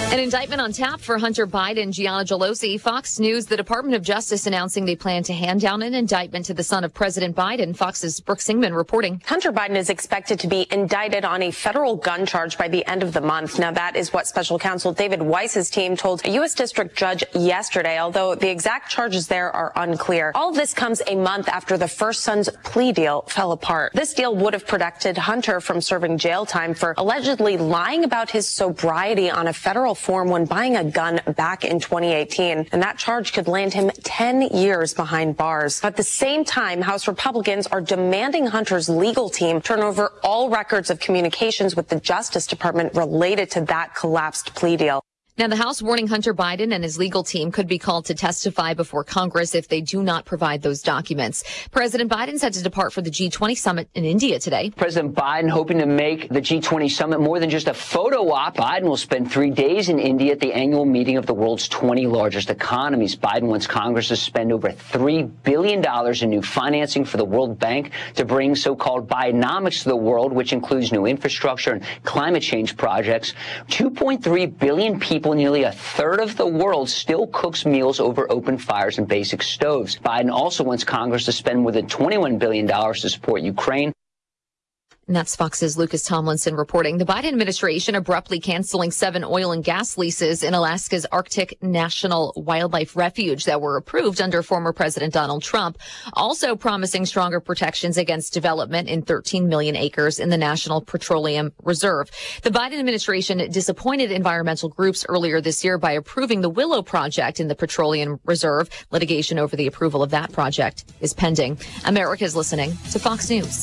An indictment on tap for Hunter Biden. Gianna Gelosi, Fox News. The Department of Justice announcing they plan to hand down an indictment to the son of President Biden. Fox's Brooke Singman reporting. Hunter Biden is expected to be indicted on a federal gun charge by the end of the month. Now, that is what special counsel David Weiss's team told a U.S. district judge yesterday, although the exact charges there are unclear. All of this comes a month after the first son's plea deal fell apart. This deal would have protected Hunter from serving jail time for allegedly lying about his sobriety on a federal form when buying a gun back in 2018. And that charge could land him 10 years behind bars. At the same time, House Republicans are demanding Hunter's legal team turn over all records of communications with the Justice Department related to that collapsed plea deal. Now, the House warning Hunter Biden and his legal team could be called to testify before Congress if they do not provide those documents. President Biden set to depart for the G20 summit in India today. President Biden hoping to make the G20 summit more than just a photo op. Biden will spend 3 days in India at the annual meeting of the world's 20 largest economies. Biden wants Congress to spend over $3 billion in new financing for the World Bank to bring so-called Bidenomics to the world, which includes new infrastructure and climate change projects. 2.3 billion people, nearly a third of the world, still cooks meals over open fires and basic stoves. Biden also wants Congress to spend more than $21 billion to support Ukraine. And that's Fox's Lucas Tomlinson reporting. The Biden administration abruptly canceling 7 oil and gas leases in Alaska's Arctic National Wildlife Refuge that were approved under former President Donald Trump, also promising stronger protections against development in 13 million acres in the National Petroleum Reserve. The Biden administration disappointed environmental groups earlier this year by approving the Willow Project in the Petroleum Reserve. Litigation over the approval of that project is pending. America is listening to Fox News.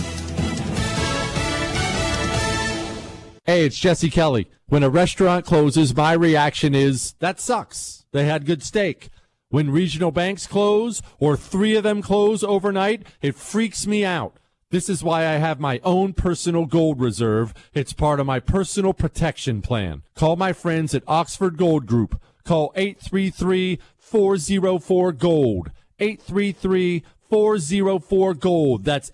Hey, it's Jesse Kelly. When a restaurant closes, my reaction is, that sucks. They had good steak. When regional banks close, or 3 of them close overnight, it freaks me out. This is why I have my own personal gold reserve. It's part of my personal protection plan. Call my friends at Oxford Gold Group. Call 833-404-GOLD. 833-404-GOLD. That's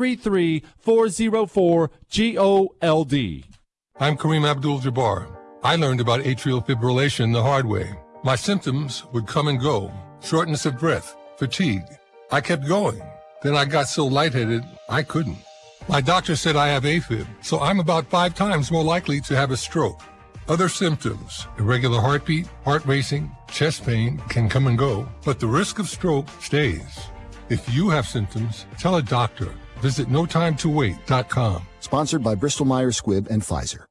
833-404-GOLD. I'm Kareem Abdul-Jabbar. I learned about atrial fibrillation the hard way. My symptoms would come and go. Shortness of breath, fatigue. I kept going. Then I got so lightheaded, I couldn't. My doctor said I have AFib, so I'm about 5 times more likely to have a stroke. Other symptoms, irregular heartbeat, heart racing, chest pain can come and go, but the risk of stroke stays. If you have symptoms, tell a doctor. Visit notimetowait.com. Sponsored by Bristol-Myers Squibb and Pfizer.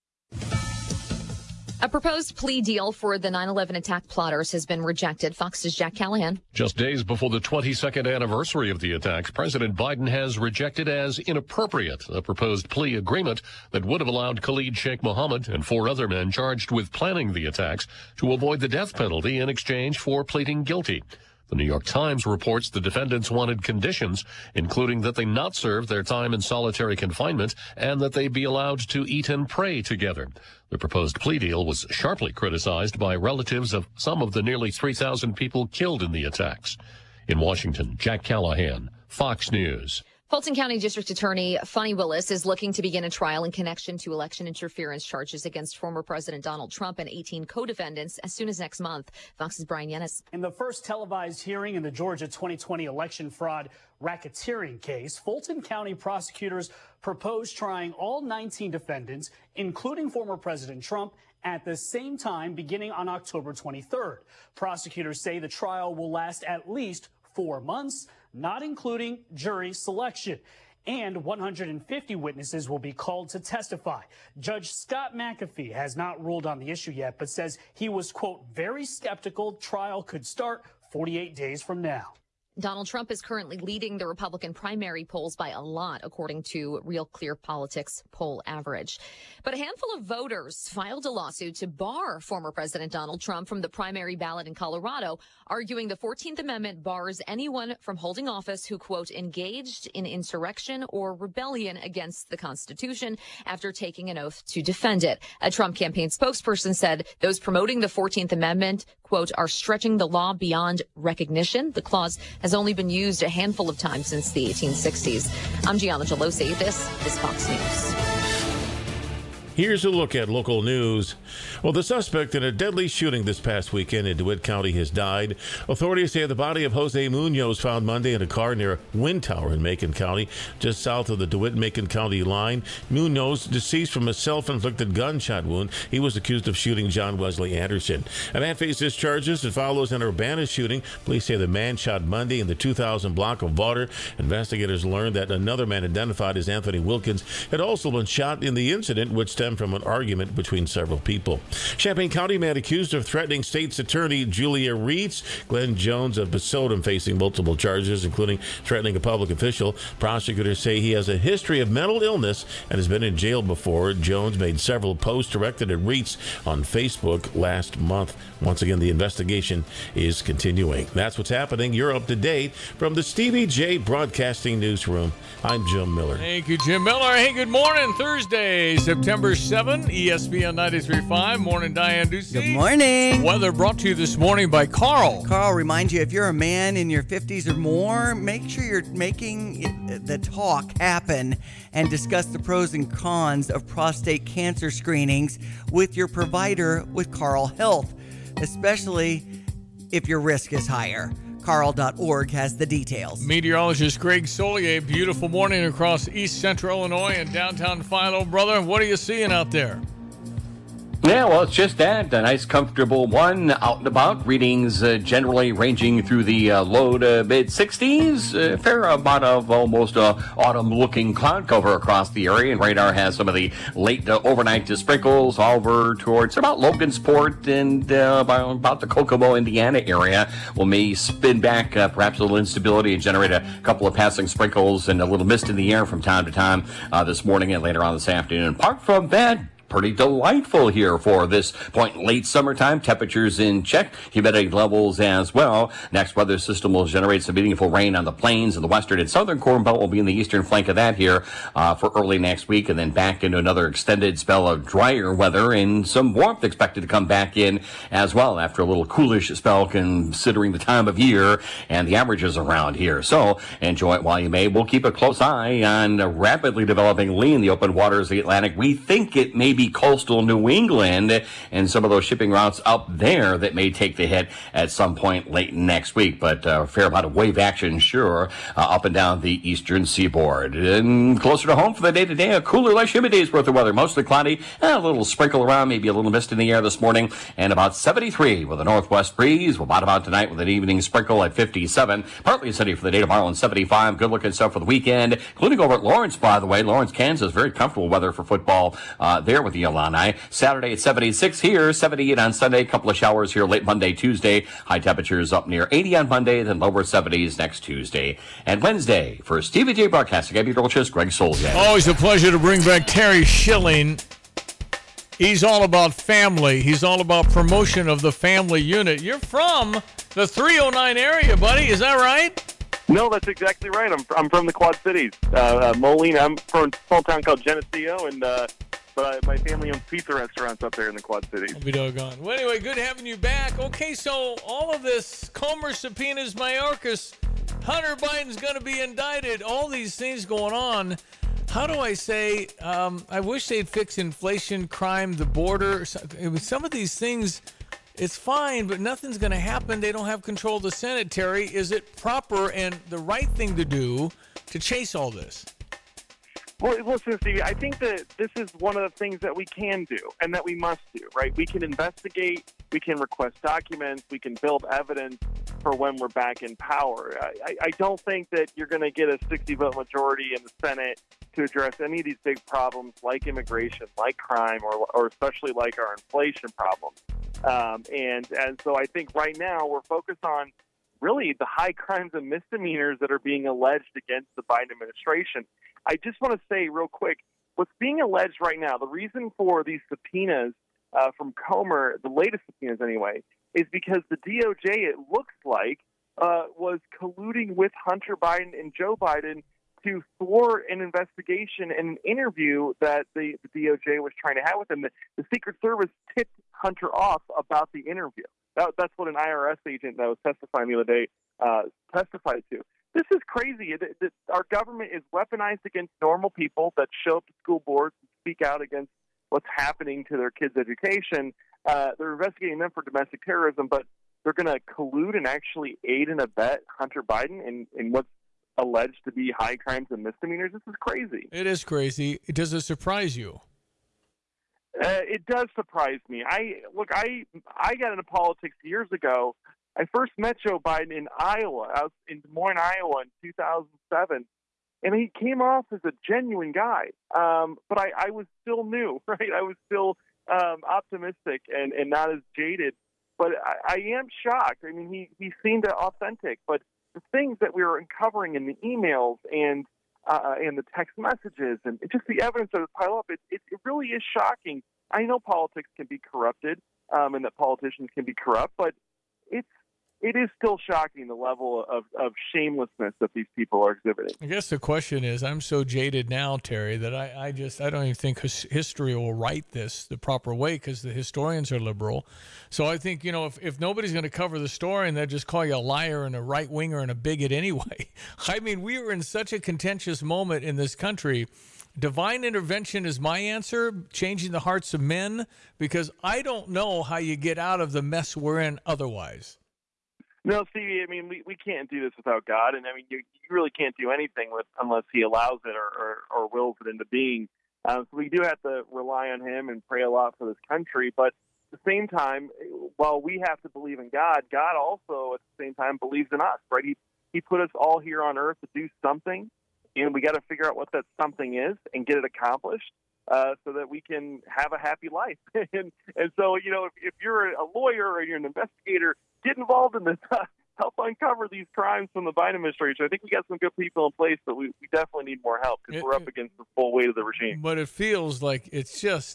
A proposed plea deal for the 9/11 attack plotters has been rejected. Fox's Jack Callahan. Just days before the 22nd anniversary of the attacks, President Biden has rejected as inappropriate a proposed plea agreement that would have allowed Khalid Sheikh Mohammed and 4 other men charged with planning the attacks to avoid the death penalty in exchange for pleading guilty. The New York Times reports the defendants wanted conditions, including that they not serve their time in solitary confinement and that they be allowed to eat and pray together. The proposed plea deal was sharply criticized by relatives of some of the nearly 3,000 people killed in the attacks. In Washington, Jack Callahan, Fox News. Fulton County District Attorney Fani Willis is looking to begin a trial in connection to election interference charges against former President Donald Trump and 18 co-defendants as soon as next month. Fox's Brian Yennis. In the first televised hearing in the Georgia 2020 election fraud racketeering case, Fulton County prosecutors proposed trying all 19 defendants, including former President Trump, at the same time beginning on October 23rd. Prosecutors say the trial will last at least 4 months, not including jury selection, and 150 witnesses will be called to testify. Judge Scott McAfee has not ruled on the issue yet, but says he was, quote, very skeptical trial could start 48 days from now. Donald Trump is currently leading the Republican primary polls by a lot, according to Real Clear Politics poll average. But a handful of voters filed a lawsuit to bar former President Donald Trump from the primary ballot in Colorado, arguing the 14th Amendment bars anyone from holding office who, quote, engaged in insurrection or rebellion against the Constitution after taking an oath to defend it. A Trump campaign spokesperson said those promoting the 14th Amendment, quote, are stretching the law beyond recognition. The clause has only been used a handful of times since the 1860s. I'm Gianna Gelosi. This is Fox News. Here's a look at local news. Well, the suspect in a deadly shooting this past weekend in DeWitt County has died. Authorities say the body of Jose Munoz found Monday in a car near Wind Tower in Macon County, just south of the DeWitt-Macon County line. Munoz deceased from a self-inflicted gunshot wound. He was accused of shooting John Wesley Anderson. A man faces charges that follows an Urbana shooting. Police say the man shot Monday in the 2000 block of Water. Investigators learned that another man identified as Anthony Wilkins had also been shot in the incident, which stemmed from an argument between several people. Champaign County man accused of threatening state's attorney Julia Reitz. Glenn Jones of Basodam facing multiple charges, including threatening a public official. Prosecutors say he has a history of mental illness and has been in jail before. Jones made several posts directed at Reitz on Facebook last month. Once again, the investigation is continuing. That's what's happening. You're up to date from the Stevie J Broadcasting Newsroom. I'm Jim Miller. Thank you, Jim Miller. Hey, good morning. Thursday, September 7, ESPN 93.5. Morning, Diane Ducey. Good morning. Weather brought to you this morning by Carl. Carl, remind you, if you're a man in your 50s or more, make sure you're making the talk happen and discuss the pros and cons of prostate cancer screenings with your provider with Carl Health, especially if your risk is higher. Carl.org has the details. Meteorologist Greg Solier, beautiful morning across east central Illinois and downtown Philo. Brother, what are you seeing out there? Yeah, well, it's just that. A nice, comfortable one out and about. Readings generally ranging through the low to mid-60s. Fair amount of almost autumn-looking cloud cover across the area. And radar has some of the late overnight sprinkles over towards about Logansport and about the Kokomo, Indiana area. We may spin back perhaps a little instability and generate a couple of passing sprinkles and a little mist in the air from time to time this morning and later on this afternoon. Apart from that, pretty delightful here for this point late summertime. Temperatures in check, humidity levels as well. Next weather system will generate some meaningful rain on the plains and the western and southern Corn Belt will be in the eastern flank of that here for early next week, and then back into another extended spell of drier weather and some warmth expected to come back in as well after a little coolish spell considering the time of year and the averages around here. So enjoy it while you may. We'll keep a close eye on rapidly developing lee in the open waters of the Atlantic. We think it may be coastal New England and some of those shipping routes up there that may take the hit at some point late next week. But a fair amount of wave action, sure, up and down the eastern seaboard. And closer to home for the day-to-day, a cooler, less humid day's worth of weather. Mostly cloudy, a little sprinkle around, maybe a little mist in the air this morning, and about 73 with a northwest breeze. We'll bottom out tonight with an evening sprinkle at 57. Partly sunny for the day tomorrow and 75. Good-looking stuff for the weekend, including over at Lawrence, by the way. Lawrence, Kansas, very comfortable weather for football there with the Illini. Saturday at 76 here, 78 on Sunday. A couple of showers here late Monday, Tuesday. High temperatures up near 80 on Monday, then lower 70s next Tuesday. And Wednesday, for Stevie J Broadcasting, I'm meteorologist Greg Solier. Always a pleasure to bring back Terry Schilling. He's all about family. He's all about promotion of the family unit. You're from the 309 area, buddy. Is that right? No, that's exactly right. I'm from the Quad Cities. Moline, I'm from a small town called Geneseo, and but my family owns pizza restaurants up there in the Quad Cities. I'll be doggone. Well, anyway, good having you back. Okay, so all of this, Comer subpoenas Mayorkas, Hunter Biden's going to be indicted, all these things going on. How do I say, I wish they'd fix inflation, crime, the border. Some of these things, it's fine, but nothing's going to happen. They don't have control of the Senate, Terry. Is it proper and the right thing to do to chase all this? Well, listen, Stevie, I think that this is one of the things that we can do and that we must do, right? We can investigate, we can request documents, we can build evidence for when we're back in power. I don't think that you're going to get a 60-vote majority in the Senate to address any of these big problems like immigration, like crime, or especially like our inflation problems. And so I think right now we're focused on really the high crimes and misdemeanors that are being alleged against the Biden administration. I just want to say real quick, what's being alleged right now, the reason for these subpoenas from Comer, the latest subpoenas anyway, is because the DOJ, it looks like, was colluding with Hunter Biden and Joe Biden to thwart an investigation and an interview that the DOJ was trying to have with him. The Secret Service tipped Hunter off about the interview. That's what an IRS agent that was testifying the other day testified to. This is crazy. Our government is weaponized against normal people that show up to school boards and speak out against what's happening to their kids' education. They're investigating them for domestic terrorism, but they're going to collude and actually aid and abet Hunter Biden in what's alleged to be high crimes and misdemeanors. This is crazy. It is crazy. Does it surprise you? It does surprise me. I got into politics years ago. I first met Joe Biden in Iowa. I was in Des Moines, Iowa in 2007. And he came off as a genuine guy. But I was still new, right? I was still optimistic and not as jaded. But I am shocked. I mean, he seemed authentic. But the things that we were uncovering in the emails and the text messages and just the evidence that was piled up, it really is shocking. I know politics can be corrupted and that politicians can be corrupt, but it is still shocking the level of shamelessness that these people are exhibiting. I guess the question is, I'm so jaded now, Terry, that I don't even think history will write this the proper way because the historians are liberal. So I think, if nobody's going to cover the story and they'll just call you a liar and a right-winger and a bigot anyway. I mean, we were in such a contentious moment in this country. Divine intervention is my answer, changing the hearts of men, because I don't know how you get out of the mess we're in otherwise. No, Stevie, I mean, we can't do this without God, and I mean, you really can't do anything unless He allows it or wills it into being. So we do have to rely on Him and pray a lot for this country, but at the same time, while we have to believe in God, God also at the same time believes in us, right? He put us all here on earth to do something, and we got to figure out what that something is and get it accomplished so that we can have a happy life. and so, if you're a lawyer or you're an investigator, get involved in this. Help uncover these crimes from the Biden administration. I think we got some good people in place, but we definitely need more help because we're up against the full weight of the regime. But it feels like it's just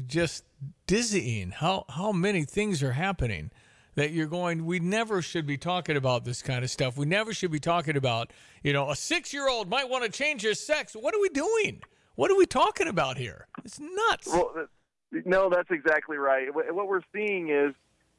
dizzying how many things are happening that you're going, we never should be talking about this kind of stuff. We never should be talking about, a 6-year-old might want to change his sex. What are we doing? What are we talking about here? It's nuts. Well, no, that's exactly right. What we're seeing is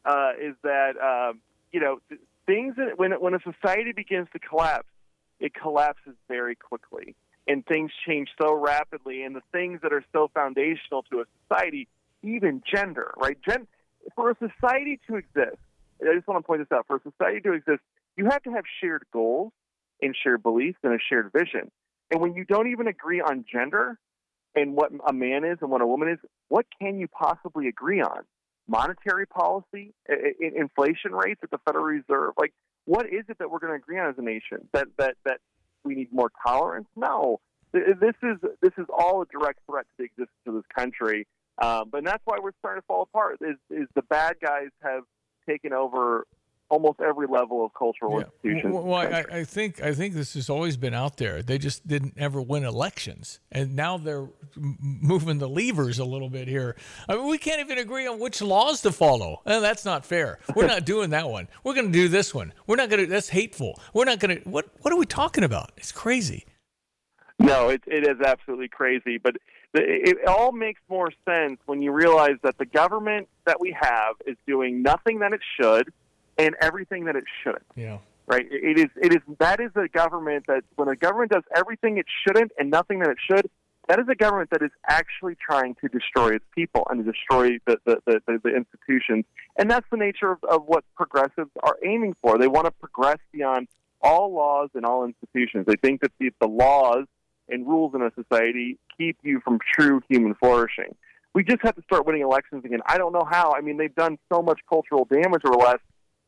that things that when a society begins to collapse, it collapses very quickly, and things change so rapidly. And the things that are so foundational to a society, even gender, right? For a society to exist, I just want to point this out. For a society to exist, you have to have shared goals and shared beliefs and a shared vision. And when you don't even agree on gender and what a man is and what a woman is, what can you possibly agree on? Monetary policy, inflation rates at the Federal Reserve. Like, what is it that we're going to agree on as a nation? That we need more tolerance? No. This is all a direct threat to the existence of this country. But that's why we're starting to fall apart. Is the bad guys have taken over almost every level of cultural institutions. Well, I think this has always been out there. They just didn't ever win elections, and now they're moving the levers a little bit here. I mean, we can't even agree on which laws to follow. And that's not fair. We're not doing that one. We're going to do this one. We're not going to. That's hateful. We're not going to. What are we talking about? It's crazy. No, it is absolutely crazy. But it all makes more sense when you realize that the government that we have is doing nothing that it should and everything that it shouldn't. Yeah. Right? That is a government that when a government does everything it shouldn't and nothing that it should, that is a government that is actually trying to destroy its people and to destroy the institutions. And that's the nature of what progressives are aiming for. They want to progress beyond all laws and all institutions. They think that the laws and rules in a society keep you from true human flourishing. We just have to start winning elections again. I don't know how. I mean, they've done so much cultural damage over the last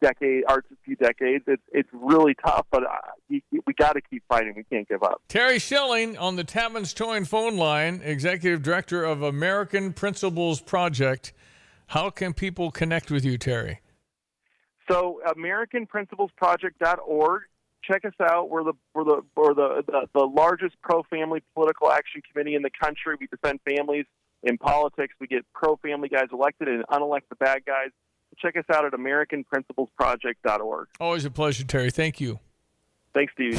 few decades. It's really tough, but we got to keep fighting. We can't give up. Terry Schilling on the Tapman's Towing phone line, Executive Director of American Principles Project. How can people connect with you, Terry? So, AmericanPrinciplesProject.org. Check us out. We're the largest pro-family political action committee in the country. We defend families in politics. We get pro-family guys elected and unelect the bad guys. Check us out at AmericanPrinciplesProject.org. Always a pleasure, Terry. Thank you. Thanks, Stevie.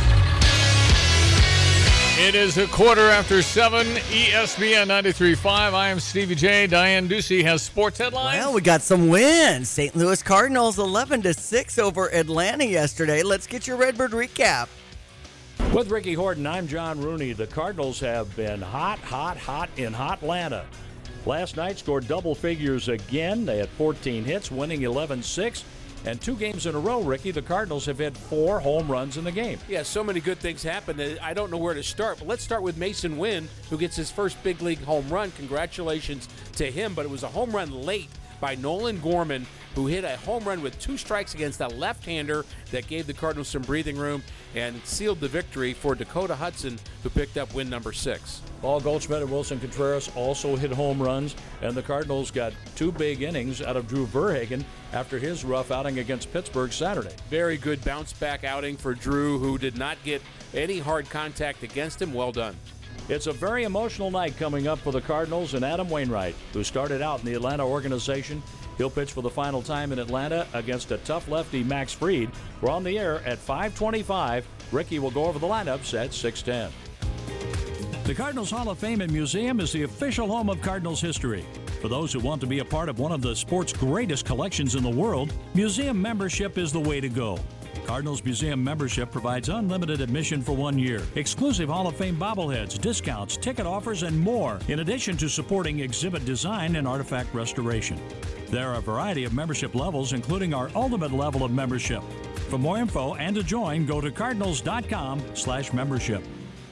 It is 7:15, ESPN 93.5. I am Stevie J. Diane Ducey has sports headlines. Well, we got some wins. St. Louis Cardinals 11-6 over Atlanta yesterday. Let's get your Redbird recap. With Ricky Horton, I'm John Rooney. The Cardinals have been hot in Hotlanta. Last night scored double figures again. They had 14 hits, winning 11-6. And 2 games in a row, Ricky, the Cardinals have had 4 home runs in the game. Yeah, so many good things happened. I don't know where to start, but let's start with Mason Wynn, who gets his first big league home run. Congratulations to him, but it was a home run late by Nolan Gorman, who hit a home run with 2 strikes against a left-hander that gave the Cardinals some breathing room and sealed the victory for Dakota Hudson, who picked up win number 6. Paul Goldschmidt and Wilson Contreras also hit home runs, and the Cardinals got 2 big innings out of Drew Verhagen after his rough outing against Pittsburgh Saturday. Very good bounce-back outing for Drew, who did not get any hard contact against him. Well done. It's a very emotional night coming up for the Cardinals and Adam Wainwright, who started out in the Atlanta organization. He'll pitch for the final time in Atlanta against a tough lefty, Max Fried. We're on the air at 5:25. Ricky will go over the lineups at 6:10. The Cardinals Hall of Fame and Museum is the official home of Cardinals history. For those who want to be a part of one of the sport's greatest collections in the world, museum membership is the way to go. Cardinals Museum membership provides unlimited admission for 1 year, exclusive Hall of Fame bobbleheads, discounts, ticket offers, and more, in addition to supporting exhibit design and artifact restoration. There are a variety of membership levels, including our ultimate level of membership. For more info and to join, go to cardinals.com/membership.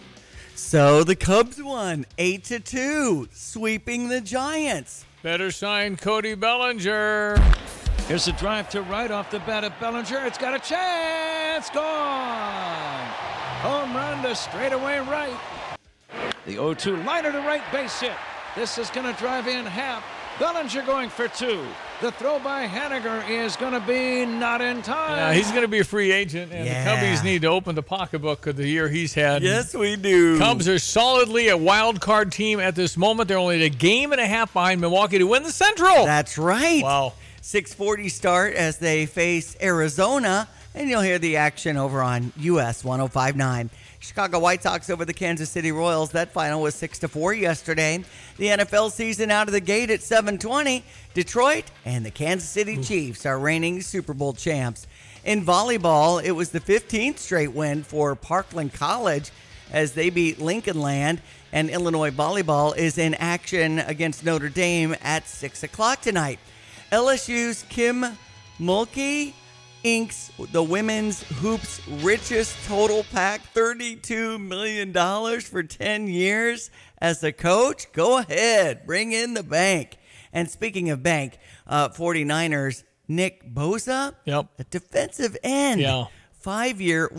So the Cubs won 8-2, sweeping the Giants. Better sign Cody Bellinger. Here's a drive to right off the bat of Bellinger. It's got a chance. Gone. Home run to straightaway right. The 0-2 liner to right, base hit. This is going to drive in half. Bellinger going for 2. The throw by Haniger is going to be not in time. Yeah, he's going to be a free agent, and the Cubbies need to open the pocketbook of the year he's had. Yes, we do. Cubs are solidly a wild card team at this moment. They're only a game and a half behind Milwaukee to win the Central. That's right. Wow. 6:40 start as they face Arizona, and you'll hear the action over on US 105.9. Chicago White Sox over the Kansas City Royals. That final was 6-4 yesterday. The NFL season out of the gate at 7:20. Detroit and the Kansas City Chiefs are reigning Super Bowl champs. In volleyball, it was the 15th straight win for Parkland College as they beat Lincoln Land. And Illinois volleyball is in action against Notre Dame at 6 o'clock tonight. LSU's Kim Mulkey inks the women's hoops richest total pack, $32 million for 10 years as a coach. Go ahead, bring in the bank. And speaking of bank, 49ers, Nick Bosa, a defensive end, 5-year,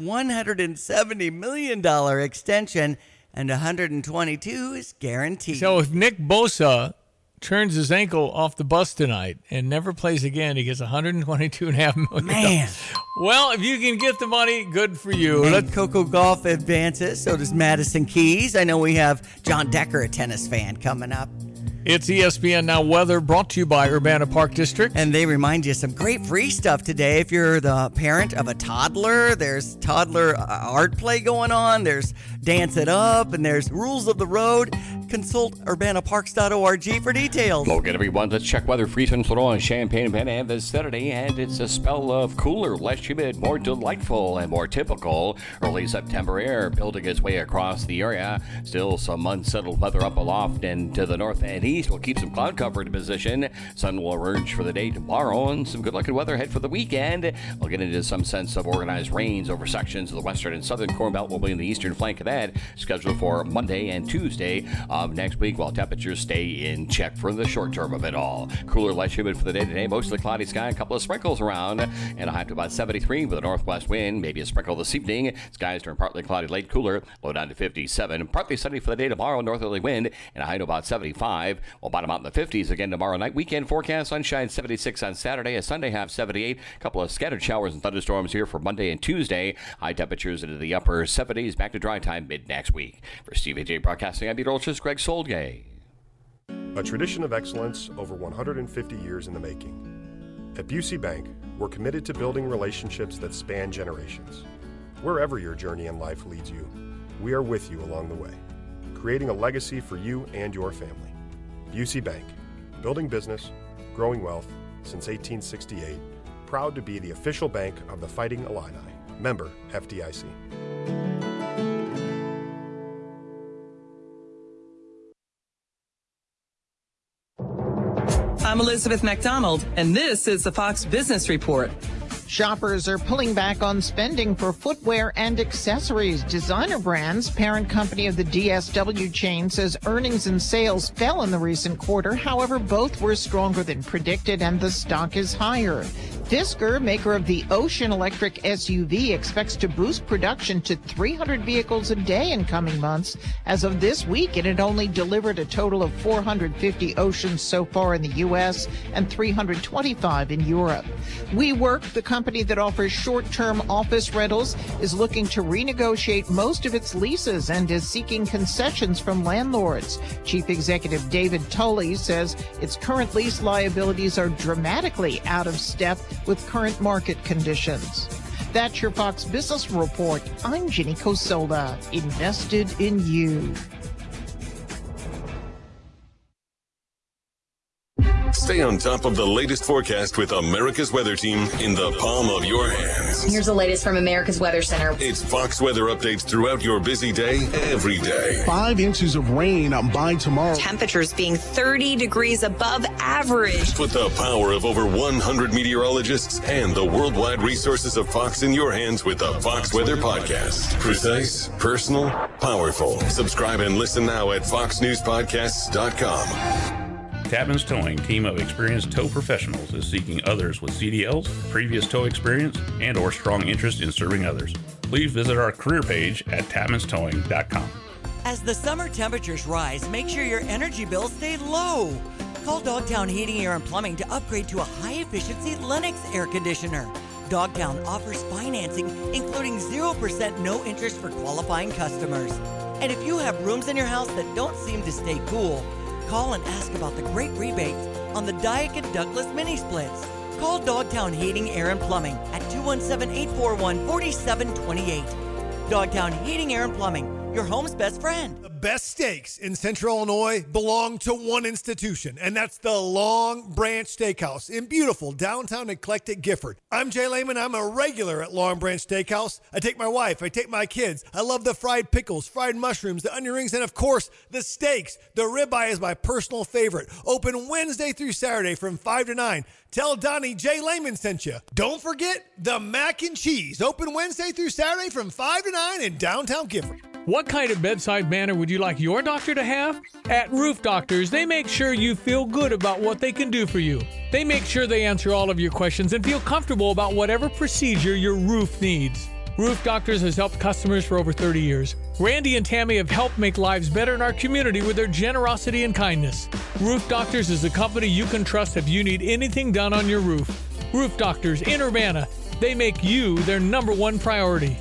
$170 million extension, and $122 is guaranteed. So if Nick Bosa turns his ankle off the bus tonight and never plays again, he gets $122.5 million. Man. Well, if you can get the money, good for you. And Coco Gauff advances. So does Madison Keys. I know we have John Decker, a tennis fan, coming up. It's ESPN Now Weather, brought to you by Urbana Park District. And they remind you some great free stuff today. If you're the parent of a toddler, there's toddler art play going on. There's Dance It Up, and there's Rules of the Road. Consult urbanaparks.org for details. Hello again, everyone. Let's check weather for Eastern Florida and Champaign-Urbana this Saturday, and it's a spell of cooler, less humid, more delightful, and more typical early September air building its way across the area. Still some unsettled weather up aloft and to the north and east. We'll keep some cloud cover in position. Sun will emerge for the day tomorrow, and some good-looking weather ahead for the weekend. We'll get into some sense of organized rains over sections of the western and southern Corn Belt. Will be in the eastern flank of that, scheduled for Monday and Tuesday of next week, while temperatures stay in check for the short term of it all. Cooler, less humid for the day today. Mostly cloudy sky, a couple of sprinkles around, and a high to about 73 with a northwest wind. Maybe a sprinkle this evening. Skies turn partly cloudy, late cooler, low down to 57. Partly sunny for the day tomorrow, northerly wind, and a high to about 75. We'll bottom out in the 50s again tomorrow night. Weekend forecast, sunshine 76 on Saturday, a Sunday half 78. A couple of scattered showers and thunderstorms here for Monday and Tuesday. High temperatures into the upper 70s, back to dry time mid next week. For CVJ Broadcasting, I'm meteorologist Greg Soldgay. A tradition of excellence over 150 years in the making. At Busey Bank, we're committed to building relationships that span generations. Wherever your journey in life leads you, we are with you along the way, creating a legacy for you and your family. Busey Bank, building business, growing wealth since 1868, proud to be the official bank of the Fighting Illini. Member FDIC. I'm Elizabeth McDonald, and this is the Fox Business Report. Shoppers are pulling back on spending for footwear and accessories. Designer Brands, parent company of the DSW chain, says earnings and sales fell in the recent quarter. However, both were stronger than predicted, and the stock is higher. Fisker, maker of the Ocean electric SUV, expects to boost production to 300 vehicles a day in coming months. As of this week, it had only delivered a total of 450 Oceans so far in the U.S. and 325 in Europe. WeWork, the company that offers short-term office rentals, is looking to renegotiate most of its leases and is seeking concessions from landlords. Chief Executive David Tully says its current lease liabilities are dramatically out of step with current market conditions. That's your Fox Business Report. I'm Ginny Cosola, invested in you. Stay on top of the latest forecast with America's Weather Team in the palm of your hands. Here's the latest from America's Weather Center. It's Fox weather updates throughout your busy day, every day. 5 inches of rain by tomorrow. Temperatures being 30 degrees above average. Put the power of over 100 meteorologists and the worldwide resources of Fox in your hands with the Fox Weather Podcast. Precise, personal, powerful. Subscribe and listen now at foxnewspodcasts.com. Tapman's Towing, team of experienced tow professionals, is seeking others with CDLs, previous tow experience, and or strong interest in serving others. Please visit our career page at tapmanstowing.com. As the summer temperatures rise, make sure your energy bills stay low. Call Dogtown Heating, Air, and Plumbing to upgrade to a high-efficiency Lennox air conditioner. Dogtown offers financing, including 0% no interest for qualifying customers. And if you have rooms in your house that don't seem to stay cool, call and ask about the great rebates on the Daikin Douglas mini splits. Call Dogtown Heating, Air, and Plumbing at 217-841-4728. Dogtown Heating, Air, and Plumbing, your home's best friend. The best steaks in Central Illinois belong to one institution, and that's the Long Branch Steakhouse in beautiful downtown eclectic Gifford. I'm Jay Lehman. I'm a regular at Long Branch Steakhouse. I take my wife. I take my kids. I love the fried pickles, fried mushrooms, the onion rings, and of course, the steaks. The ribeye is my personal favorite. Open Wednesday through Saturday from 5 to 9. Tell Donnie Jay Lehman sent you. Don't forget the mac and cheese. Open Wednesday through Saturday from 5 to 9 in downtown Gifford. What kind of bedside manner would you like your doctor to have? At Roof Doctors, they make sure you feel good about what they can do for you. They make sure they answer all of your questions and feel comfortable about whatever procedure your roof needs. Roof Doctors has helped customers for over 30 years. Randy and Tammy have helped make lives better in our community with their generosity and kindness. Roof Doctors is a company you can trust if you need anything done on your roof. Roof Doctors in Urbana, they make you their #1 priority.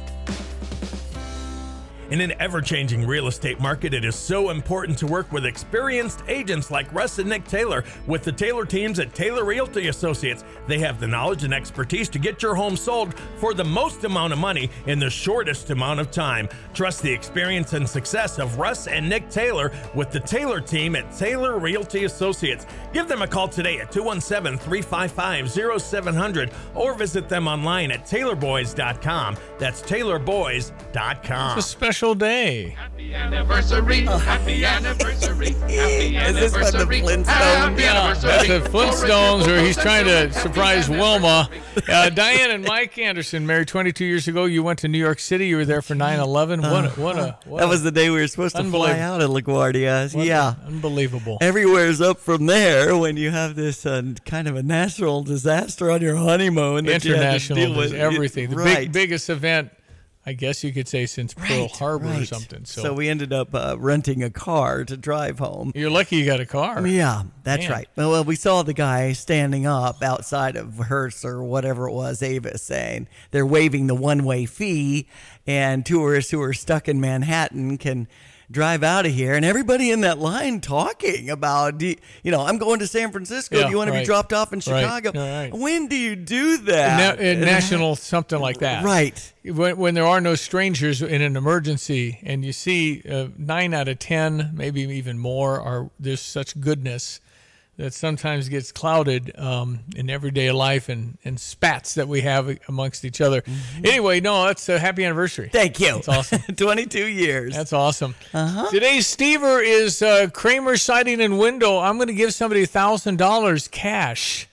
In an ever-changing real estate market, it is so important to work with experienced agents like Russ and Nick Taylor with the Taylor teams at Taylor Realty Associates. They have the knowledge and expertise to get your home sold for the most amount of money in the shortest amount of time. Trust the experience and success of Russ and Nick Taylor with the Taylor team at Taylor Realty Associates. Give them a call today at 217-355-0700 or visit them online at taylorboys.com. That's taylorboys.com. It's a special day. Happy anniversary. Happy anniversary. Happy Is this from the Flintstones? Yeah, that's the Flintstones, or he's trying to surprise Wilma. Diane and Mike Anderson married 22 years ago. You went to New York City. You were there for 9/11. That was the day we were supposed to fly out of LaGuardia. Yeah. Unbelievable. Everywhere's up from there when you have this kind of a natural disaster on your honeymoon. That International, you had to deal with everything. The right. biggest event, I guess you could say, since Pearl Harbor or something. So we ended up renting a car to drive home. You're lucky you got a car. Yeah, that's Man. right. Well, we saw the guy standing up outside of Hearst or whatever it was, Avis, saying they're waiving the one-way fee, and tourists who are stuck in Manhattan can drive out of here. And everybody in that line talking about, I'm going to San Francisco. Do you want to be dropped off in Chicago? Right. When do you do that? National something like that. Right. When there are no strangers in an emergency, and you see 9 out of 10, maybe even more, there's such goodness that sometimes gets clouded in everyday life and spats that we have amongst each other. Anyway, no, that's a happy anniversary. Thank you. That's awesome. 22 years. That's awesome. Today's Stever is Kramer Siding and Window. I'm going to give somebody $1,000 cash.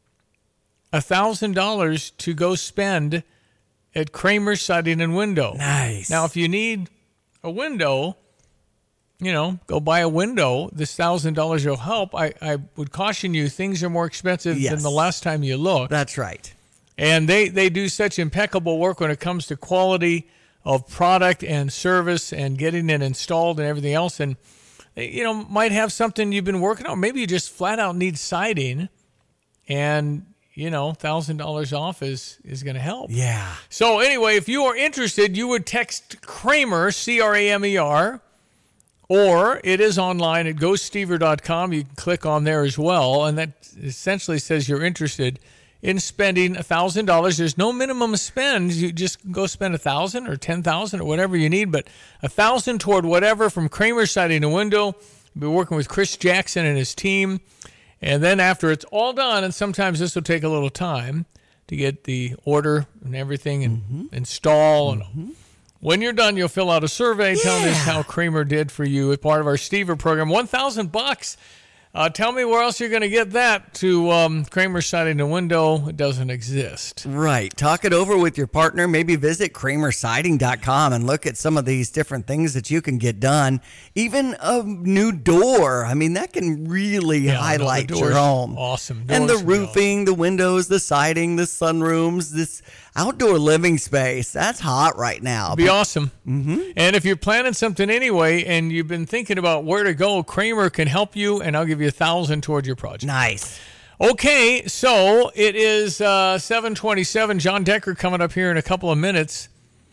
$1,000 to go spend at Kramer Siding and Window. Nice. Now, if you need a window, go buy a window. This $1,000 will help. I would caution you, things are more expensive than the last time you looked. That's right. And they do such impeccable work when it comes to quality of product and service and getting it installed and everything else. And, might have something you've been working on. Maybe you just flat out need siding, and $1,000 off is going to help. Yeah. So anyway, if you are interested, you would text Kramer, Kramer, or it is online at gostever.com. You can click on there as well, and that essentially says you're interested in spending $1,000. There's no minimum spend. You just go spend $1,000 or $10,000 or whatever you need, but $1,000 toward whatever from Kramer Siding and Window. We'll be working with Chris Jackson and his team. And then after it's all done, and sometimes this will take a little time to get the order and everything and install. And when you're done, you'll fill out a survey telling us how Kramer did for you as part of our Stever program. $1,000. Tell me where else you're going to get that to Kramer Siding and Window. It doesn't exist. Right. Talk it over with your partner. Maybe visit kramersiding.com and look at some of these different things that you can get done. Even a new door. I mean, that can really highlight your home. Awesome. And the roofing, the windows, the siding, the sunrooms, this outdoor living space. That's hot right now. Be awesome. And if you're planning something anyway and you've been thinking about where to go, Kramer can help you, and I'll give you $1,000 towards your project. Nice. Okay, so it is 7:27. John Decker coming up here in a couple of minutes.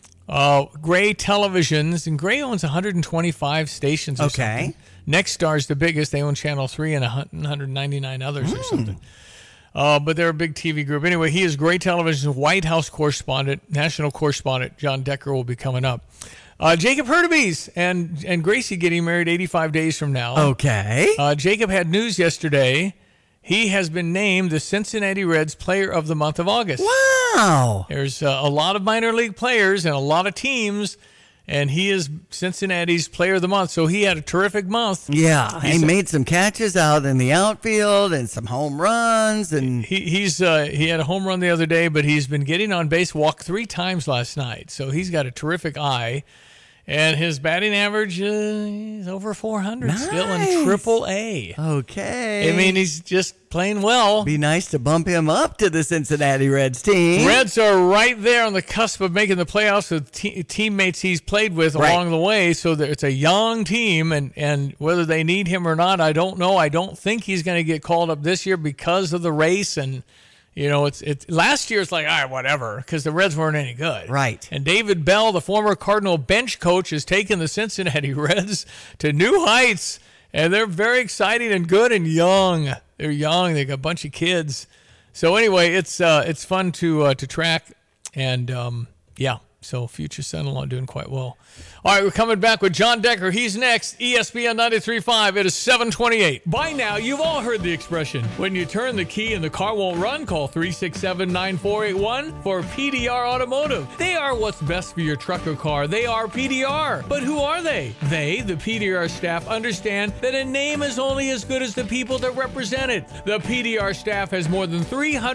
Gray Televisions, and Gray owns 125 stations or something. Nextstar's the biggest. They own Channel 3 and 199 others or something. But they're a big TV group. Anyway, he is Gray Television's White House correspondent, national correspondent. John Decker will be coming up. Jacob Hurtubise and Gracie getting married 85 days from now. Okay. Jacob had news yesterday. He has been named the Cincinnati Reds Player of the Month of August. Wow. There's a lot of minor league players and a lot of teams, and he is Cincinnati's Player of the Month. So he had a terrific month. Yeah, he made some catches out in the outfield and some home runs. And he had a home run the other day, but he's been getting on base, walked 3 times last night. So he's got a terrific eye. And his batting average is over 400, still in Triple-A. Okay. I mean, he's just playing well. Be nice to bump him up to the Cincinnati Reds team. Reds are right there on the cusp of making the playoffs with teammates he's played with along the way. So it's a young team, and whether they need him or not, I don't know. I don't think he's going to get called up this year because of the race. And it's last year. It's like, all right, whatever, because the Reds weren't any good. Right. And David Bell, the former Cardinal bench coach, has taken the Cincinnati Reds to new heights, and they're very exciting and good and young. They're young. They got a bunch of kids. So anyway, it's fun to track, and so future son-in-law doing quite well. All right, we're coming back with John Decker. He's next. ESPN 93.5. It is 7:28. By now, you've all heard the expression, when you turn the key and the car won't run, call 367-9481 for PDR Automotive. They are what's best for your truck or car. They are PDR. But who are they? They, the PDR staff, understand that a name is only as good as the people that represent it. The PDR staff has more than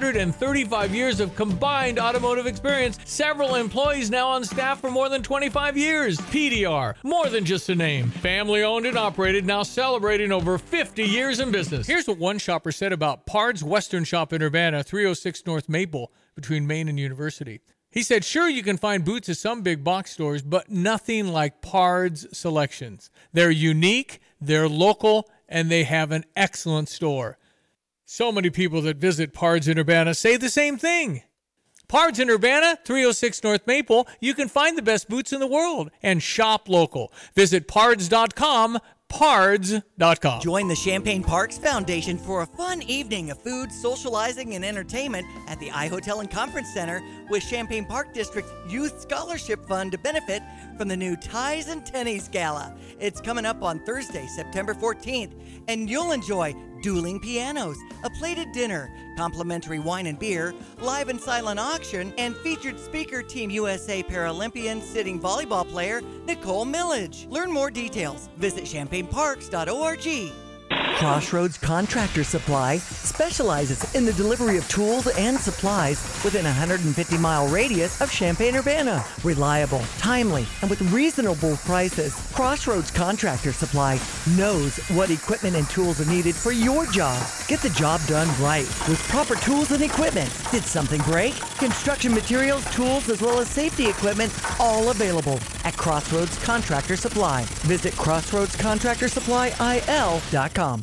335 years of combined automotive experience. Several employees now on staff for more than 25 years. PDR, more than just a name. Family owned and operated, now celebrating over 50 years in business. Here's what one shopper said about Pard's Western Shop in Urbana, 306 North Maple, between Main and University. He said, sure, you can find boots at some big box stores, but nothing like Pard's selections. They're unique, they're local, and they have an excellent store. So many people that visit Pard's in Urbana say the same thing. Pard's in Urbana, 306 North Maple. You can find the best boots in the world and shop local. Visit pards.com, pards.com. Join the Champaign Parks Foundation for a fun evening of food, socializing, and entertainment at the iHotel and Conference Center with Champaign Park District Youth Scholarship Fund to benefit from the new Ties and Tennies Gala. It's coming up on Thursday, September 14th, and you'll enjoy dueling pianos, a plated dinner, complimentary wine and beer, live and silent auction, and featured speaker Team USA Paralympian sitting volleyball player Nicole Millage. Learn more details. Visit champaignparks.org. Crossroads Contractor Supply specializes in the delivery of tools and supplies within a 150-mile radius of Champaign-Urbana. Reliable, timely, and with reasonable prices, Crossroads Contractor Supply knows what equipment and tools are needed for your job. Get the job done right with proper tools and equipment. Did something break? Construction materials, tools, as well as safety equipment, all available at Crossroads Contractor Supply. Visit crossroadscontractorsupplyil.com.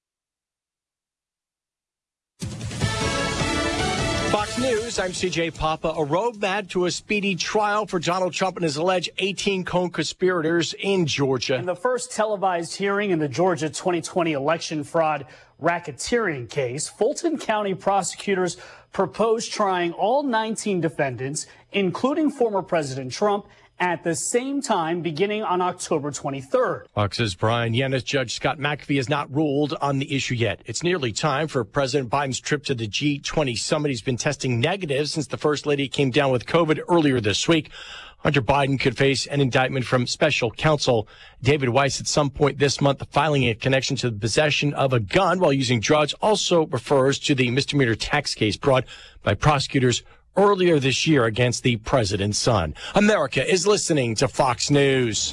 Fox News, I'm CJ Papa. A roadmap to a speedy trial for Donald Trump and his alleged 18 co-conspirators in Georgia. In the first televised hearing in the Georgia 2020 election fraud racketeering case, Fulton County prosecutors proposed trying all 19 defendants, including former President Trump, at the same time beginning on October 23rd. Fox's Brian Yennis. Judge Scott McAfee has not ruled on the issue yet. It's nearly time for President Biden's trip to the G20 summit. He's been testing negative since the First Lady came down with COVID earlier this week. Hunter Biden could face an indictment from special counsel David Weiss at some point this month. Filing a connection to the possession of a gun while using drugs also refers to the misdemeanor tax case brought by prosecutors earlier this year against the president's son. America is listening to Fox News.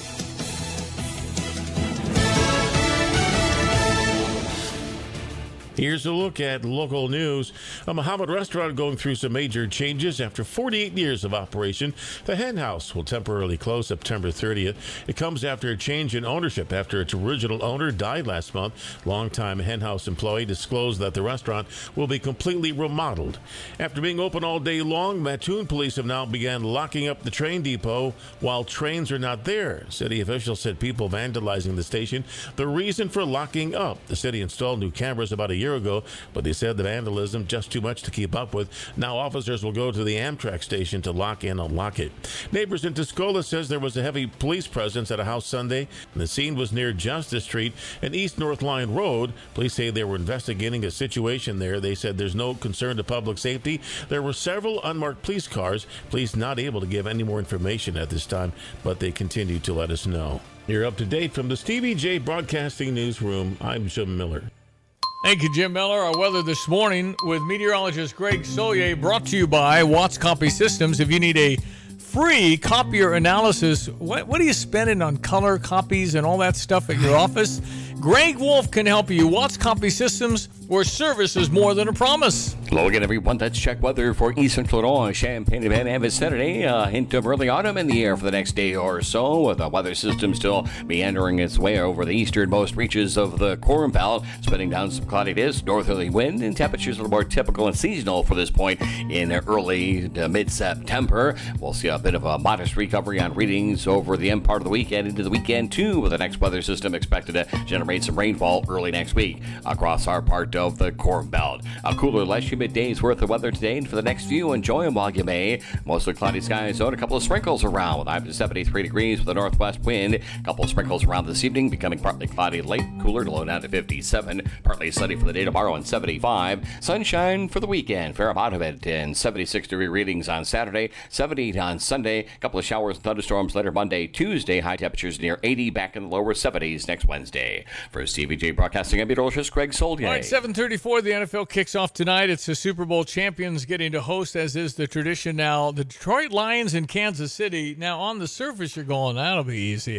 Here's a look at local news. A Muhammad restaurant going through some major changes. After 48 years of operation, the Hen House will temporarily close September 30th. It comes after a change in ownership after its original owner died last month. Longtime Hen House employee disclosed that the restaurant will be completely remodeled. After being open all day long, Mattoon police have now began locking up the train depot while trains are not there. City officials said people vandalizing the station the reason for locking up. The city installed new cameras about a year ago, but they said the vandalism just too much to keep up with. Now officers will go to the Amtrak station to lock and unlock it. Neighbors in Tuscola says there was a heavy police presence at a house Sunday, and the scene was near Justice Street and East North Line Road. Police say they were investigating a situation there. They said there's no concern to public safety. There were several unmarked police cars. Police not able to give any more information at this time, but they continue to let us know. You're up to date from the Stevie J Broadcasting Newsroom. I'm Jim Miller. Thank you, Jim Miller. Our weather this morning with meteorologist Greg Solier, brought to you by Watts Copy Systems. If you need a free copier analysis, what are you spending on color copies and all that stuff at your office? Greg Wolf can help you. Watts Copy Systems, where service is more than a promise. Hello again, everyone. Let's check weather for East Central Illinois, Champaign-Urbana and vicinity. A hint of early autumn in the air for the next day or so, with the weather system still meandering its way over the easternmost reaches of the Corn Belt, spinning down some cloudiness, northerly wind, and temperatures a little more typical and seasonal for this point in early to mid-September. We'll see a bit of a modest recovery on readings over the end part of the weekend into the weekend, too, with the next weather system expected to generate some rainfall early next week across our part of the Corn Belt. A cooler, less humid day's worth of weather today, and for the next few, enjoy them while you may. Mostly cloudy skies, though, and a couple of sprinkles around with high to 73 degrees with a northwest wind. A couple of sprinkles around this evening, becoming partly cloudy late, cooler to low down to 57. Partly sunny for the day tomorrow and 75. Sunshine for the weekend, fair amount of it, and 76-degree readings on Saturday, 70 on Sunday. A couple of showers and thunderstorms later Monday, Tuesday. High temperatures near 80, back in the lower 70s next Wednesday. For Stevie J Broadcasting, I'm meteorologist Greg Solier. All right, 7:34, the NFL kicks off tonight. It's the Super Bowl champions getting to host, as is the tradition now. The Detroit Lions in Kansas City. Now, on the surface, you're going, that'll be easy.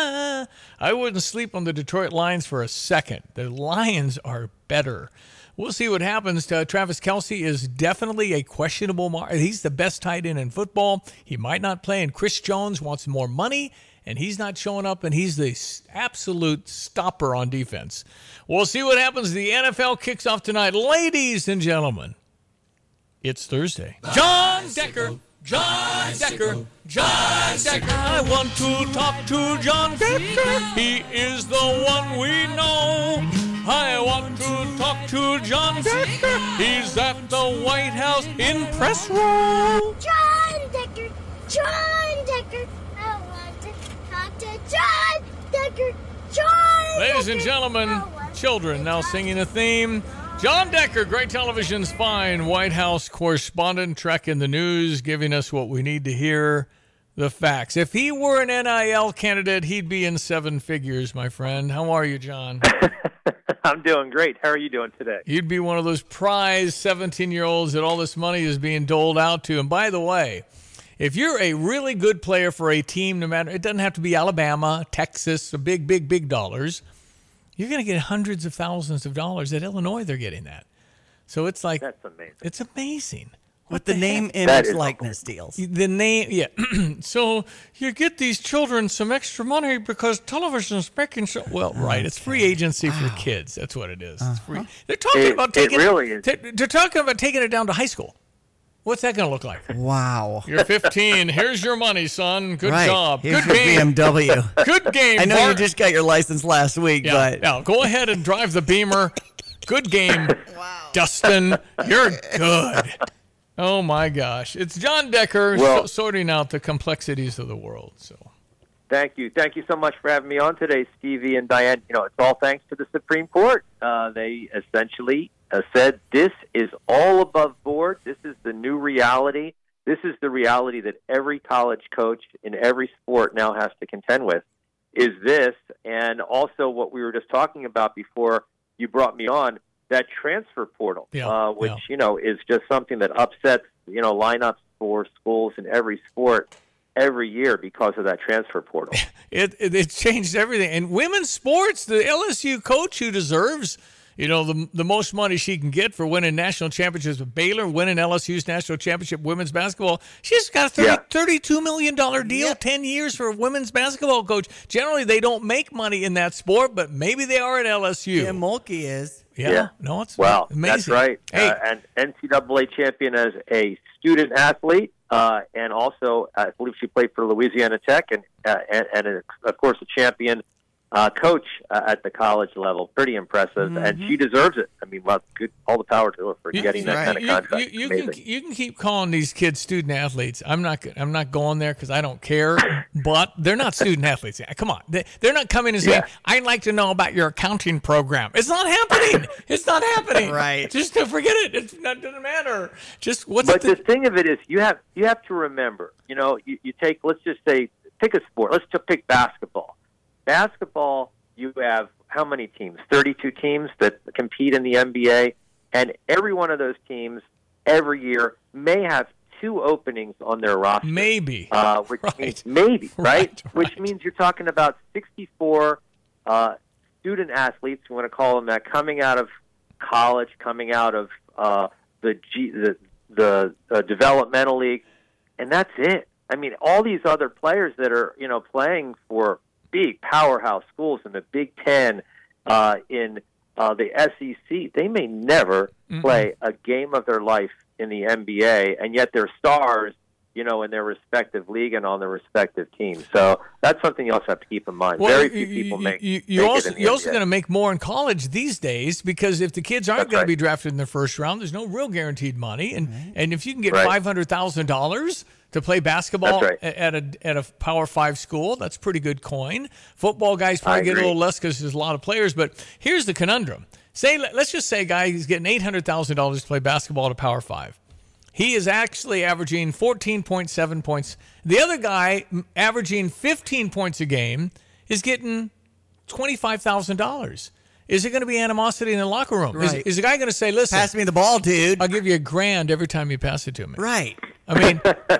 I wouldn't sleep on the Detroit Lions for a second. The Lions are better. We'll see what happens. Travis Kelce is definitely a questionable. He's the best tight end in football. He might not play, and Chris Jones wants more money, and he's not showing up, and he's the absolute stopper on defense. We'll see what happens. The NFL kicks off tonight. Ladies and gentlemen, it's Thursday. John Decker. John Decker. John Decker. I want to talk to John Decker. He is the one we know. I want to talk to John Decker. He's at the White House in press row. John Decker. John Decker. I want to talk to John Decker. John Ladies and gentlemen, children now singing a theme. John Decker, Great Television's fine White House correspondent, tracking the news, giving us what we need to hear, the facts. If he were an NIL candidate, he'd be in seven figures, my friend. How are you, John? I'm doing great. How are you doing today? You'd be one of those prize 17-year-olds that all this money is being doled out to. And by the way, if you're a really good player for a team, no matter, it doesn't have to be Alabama, Texas, big dollars, you're going to get hundreds of thousands of dollars. At Illinois, they're getting that. So it's like, that's amazing. It's amazing. With the name, image, likeness deals. The name, yeah. So you get these children some extra money because television's making so well. Right, it's free agency for kids. That's what it is. It's free. They're talking about taking it. Really is. They're talking about taking it down to high school. What's that going to look like? Wow. You're 15. Here's your money, son. Good right. job. Here's Good your game. BMW. Good game. I know you just got your license last week, but yeah. Go ahead and drive the Beamer. Good game. Wow. Dustin, you're good. Oh, my gosh. It's John Decker sorting out the complexities of the world. So, thank you. Thank you so much for having me on today, Stevie and Diane. You know, it's all thanks to the Supreme Court. They essentially said this is all above board. This is the new reality. This is the reality that every college coach in every sport now has to contend with, is this. And also what we were just talking about before you brought me on, that transfer portal, which, you know, is just something that upsets, you know, lineups for schools in every sport every year because of that transfer portal. It changed everything. And women's sports, the LSU coach who deserves, you know, the most money she can get for winning national championships with Baylor, winning LSU's national championship women's basketball. She's got a $32 million deal, 10 years for a women's basketball coach. Generally, they don't make money in that sport, but maybe they are at LSU. Tim Mulkey is. Yeah. No, it's amazing. That's right. Hey. And NCAA champion as a student athlete, and also I believe she played for Louisiana Tech, and of course a champion coach at the college level. Pretty impressive, and she deserves it. I mean, well, good, all the power to her for getting that kind of contract. You can keep calling these kids student athletes. I'm not going there because I don't care. But they're not student athletes. Come on, they're not coming and saying, "I'd like to know about your accounting program." It's not happening. It's not happening. Right. Just forget it. It doesn't matter. Just what's. But the thing of it is, you have to remember. You know, you take. Let's just say, pick a sport. Let's just pick basketball. Basketball, you have how many teams? 32 teams that compete in the NBA, and every one of those teams every year may have 2 openings on their roster. Maybe. Which means maybe, right? Which means you're talking about 64 student athletes, we want to call them that, coming out of college, coming out of the developmental league, and that's it. I mean, all these other players that are, you know, playing for big powerhouse schools in the Big Ten, in the SEC, they may never play a game of their life in the NBA, and yet they're stars, you know, in their respective league and on their respective teams. So that's something you also have to keep in mind. Well, very few people you're also going to make more in college these days, because if the kids aren't going to be drafted in the first round, there's no real guaranteed money, and if you can get $500,000 to play basketball at a Power 5 school, that's pretty good coin. Football guys probably get a little less because there's a lot of players. But here's the conundrum: let's just say a guy is getting $800,000 to play basketball at a Power 5. He is actually averaging 14.7 points. The other guy, averaging 15 points a game, is getting $25,000. Is there going to be animosity in the locker room? Right. Is the guy going to say, "Listen, pass me the ball, dude. I'll give you $1,000 every time you pass it to me"? Right. I mean,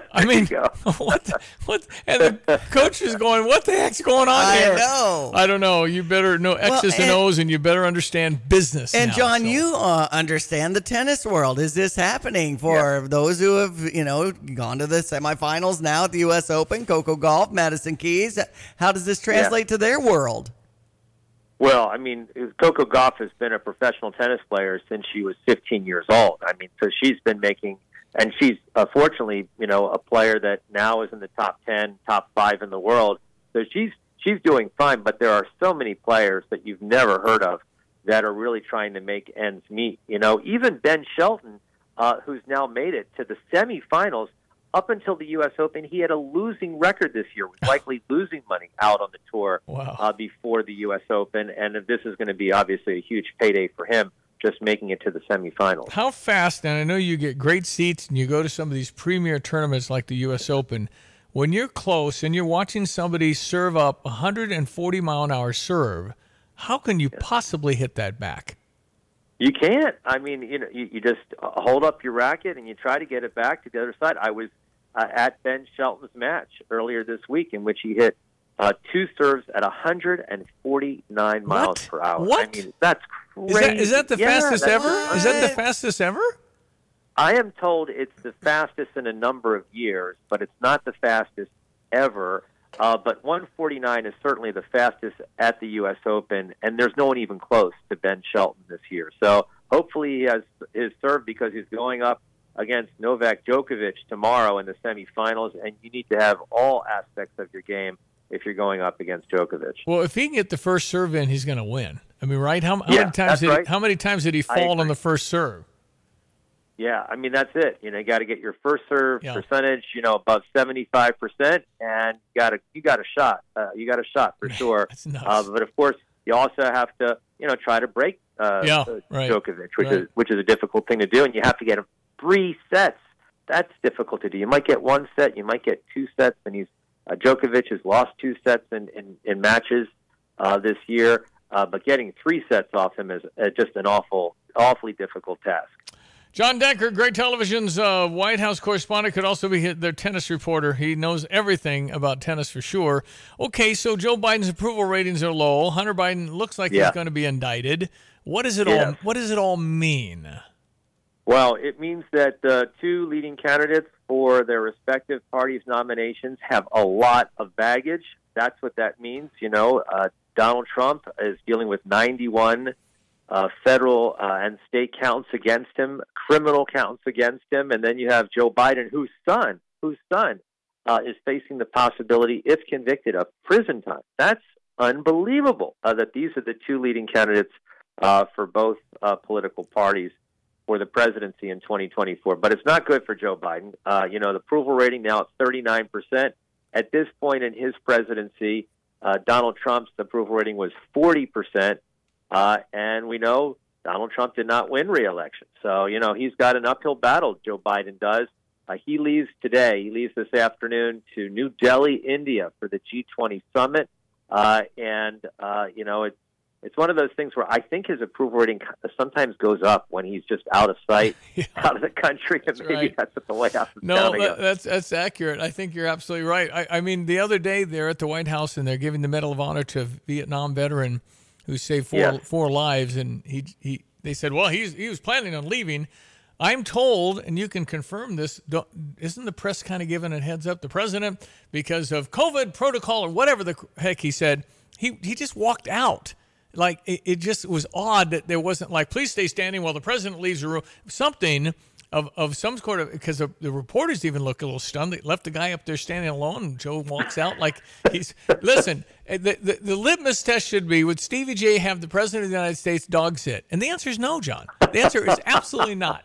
what? And the coach is going, "What the heck's going on here?" I know. I don't know. You better know X's and O's, and you better understand business. And now, John, you understand the tennis world. Is this happening for those who have, you know, gone to the semifinals now at the U.S. Open, Coco Gauff, Madison Keys? How does this translate to their world? Well, I mean, Coco Gauff has been a professional tennis player since she was 15 years old. I mean, so she's been making, and she's fortunately, you know, a player that now is in the top 10, top 5 in the world. So she's doing fine, but there are so many players that you've never heard of that are really trying to make ends meet. You know, even Ben Shelton, who's now made it to the semifinals up until the U.S. Open, he had a losing record this year, was likely losing money out on the tour before the U.S. Open. And this is going to be obviously a huge payday for him, just making it to the semifinals. How fast, and I know you get great seats and you go to some of these premier tournaments like the U.S. Open, when you're close and you're watching somebody serve up 140-mile-an-hour serve, how can you possibly hit that back? You can't. I mean, you just hold up your racket and you try to get it back to the other side. I was at Ben Shelton's match earlier this week in which he hit two serves at 149 miles per hour. What? I mean, that's crazy. Is that the fastest ever? Is that the fastest ever? I am told it's the fastest in a number of years, but it's not the fastest ever. But 149 is certainly the fastest at the U.S. Open, and there's no one even close to Ben Shelton this year. So hopefully he has his serve because he's going up against Novak Djokovic tomorrow in the semifinals, and you need to have all aspects of your game if you're going up against Djokovic. Well, if he can get the first serve in, he's going to win. I mean, right? How many times did he fall on the first serve? Yeah, I mean, that's it. You got to get your first serve percentage, above 75%, and you got a shot. You got a shot for sure. That's nuts. But of course, you also have to, try to break Djokovic, which is a difficult thing to do, and you have to get him 3 sets. That's difficult to do. You might get 1 set, you might get 2 sets, and Djokovic has lost 2 sets in matches this year, but getting 3 sets off him is just an awfully difficult task. John Decker, Great Television's White House correspondent, could also be their tennis reporter. He knows everything about tennis for sure. Okay, so Joe Biden's approval ratings are low. Hunter Biden looks like he's going to be indicted. What does it all mean? Well, it means that the 2 leading candidates for their respective parties' nominations have a lot of baggage. That's what that means. Donald Trump is dealing with 91 federal and state counts against him, criminal counts against him, and then you have Joe Biden, whose son is facing the possibility, if convicted, of prison time. That's unbelievable that these are the 2 leading candidates for both political parties for the presidency in 2024. But it's not good for Joe Biden. The approval rating now at 39%. At this point in his presidency, Donald Trump's approval rating was 40%. And we know Donald Trump did not win re-election. So, he's got an uphill battle, Joe Biden does. He leaves today. He leaves this afternoon to New Delhi, India for the G20 summit. It's one of those things where I think his approval rating sometimes goes up when he's just out of sight, out of the country, and maybe that's what the White House is counting on. That's accurate. I think you're absolutely right. I mean, the other day they're at the White House and they're giving the Medal of Honor to a Vietnam veteran who saved four lives, and they said, well, he was planning on leaving. I'm told, and you can confirm this, isn't the press kind of giving a heads up? The president, because of COVID protocol or whatever the heck he said, he just walked out. Like, it just was odd that there wasn't like, please stay standing while the president leaves the room. Something of some sort of, because the reporters even look a little stunned. They left the guy up there standing alone, and Joe walks out like he's, listen, the litmus test should be, would Stevie J have the president of the United States dog sit? And the answer is no, John. The answer is absolutely not.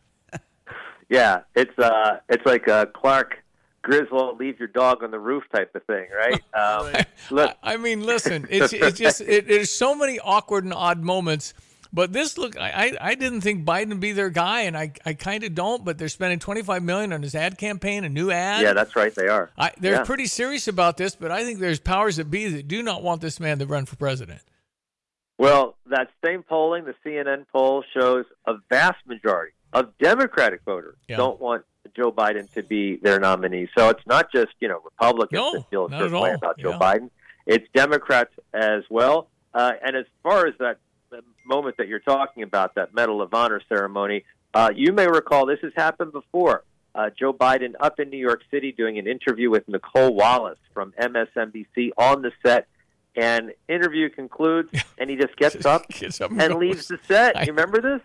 Yeah, it's like Clark Griswold, leave your dog on the roof type of thing, right? Look, I mean, listen, there's so many awkward and odd moments. But I didn't think Biden would be their guy, and I kind of don't. But they're spending $25 million on his ad campaign, a new ad. Yeah, that's right, they are. They're pretty serious about this, but I think there's powers that be that do not want this man to run for president. Well, that same polling, the CNN poll, shows a vast majority of Democratic voters don't want Joe Biden to be their nominee. So it's not just Republicans that feel a certain way about Joe Biden. It's Democrats as well. And as far as that moment that you're talking about, that Medal of Honor ceremony, you may recall this has happened before. Joe Biden up in New York City doing an interview with Nicole Wallace from MSNBC on the set, and interview concludes, and he just gets up and leaves the set. You remember this?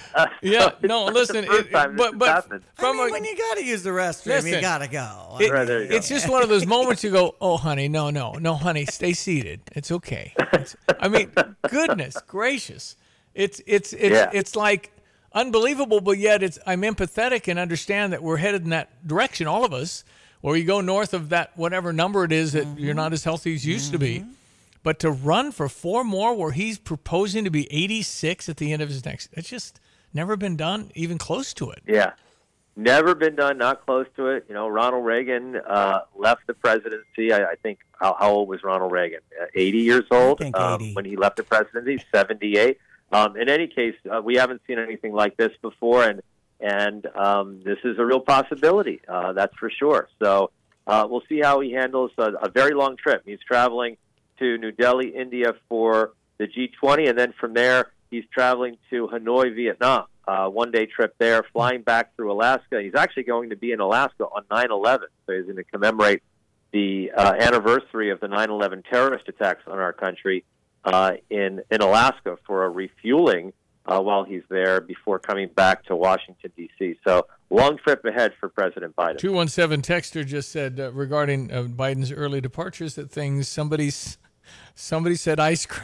Listen. When you got to use the restroom, you got to go. It's just one of those moments you go, oh, honey, no, honey, stay seated. It's okay. I mean, goodness gracious. It's like unbelievable, but yet I'm empathetic and understand that we're headed in that direction, all of us, or you go north of that whatever number it is that you're not as healthy as you used to be. But to run for 4 more where he's proposing to be 86 at the end of his next, it's just never been done, even close to it. Yeah, never been done, not close to it. Ronald Reagan left the presidency. I think, how old was Ronald Reagan? 80 years old 80. When he left the presidency, 78. In any case, we haven't seen anything like this before, and this is a real possibility, that's for sure. So we'll see how he handles a very long trip. He's traveling to New Delhi, India for the G20, and then from there he's traveling to Hanoi, Vietnam. One-day trip there, flying back through Alaska. He's actually going to be in Alaska on 9/11, so he's going to commemorate the anniversary of the 9/11 terrorist attacks on our country in Alaska for a refueling while he's there before coming back to Washington, D.C. So long trip ahead for President Biden. 217 texter just said regarding Biden's early departures that somebody said ice cream.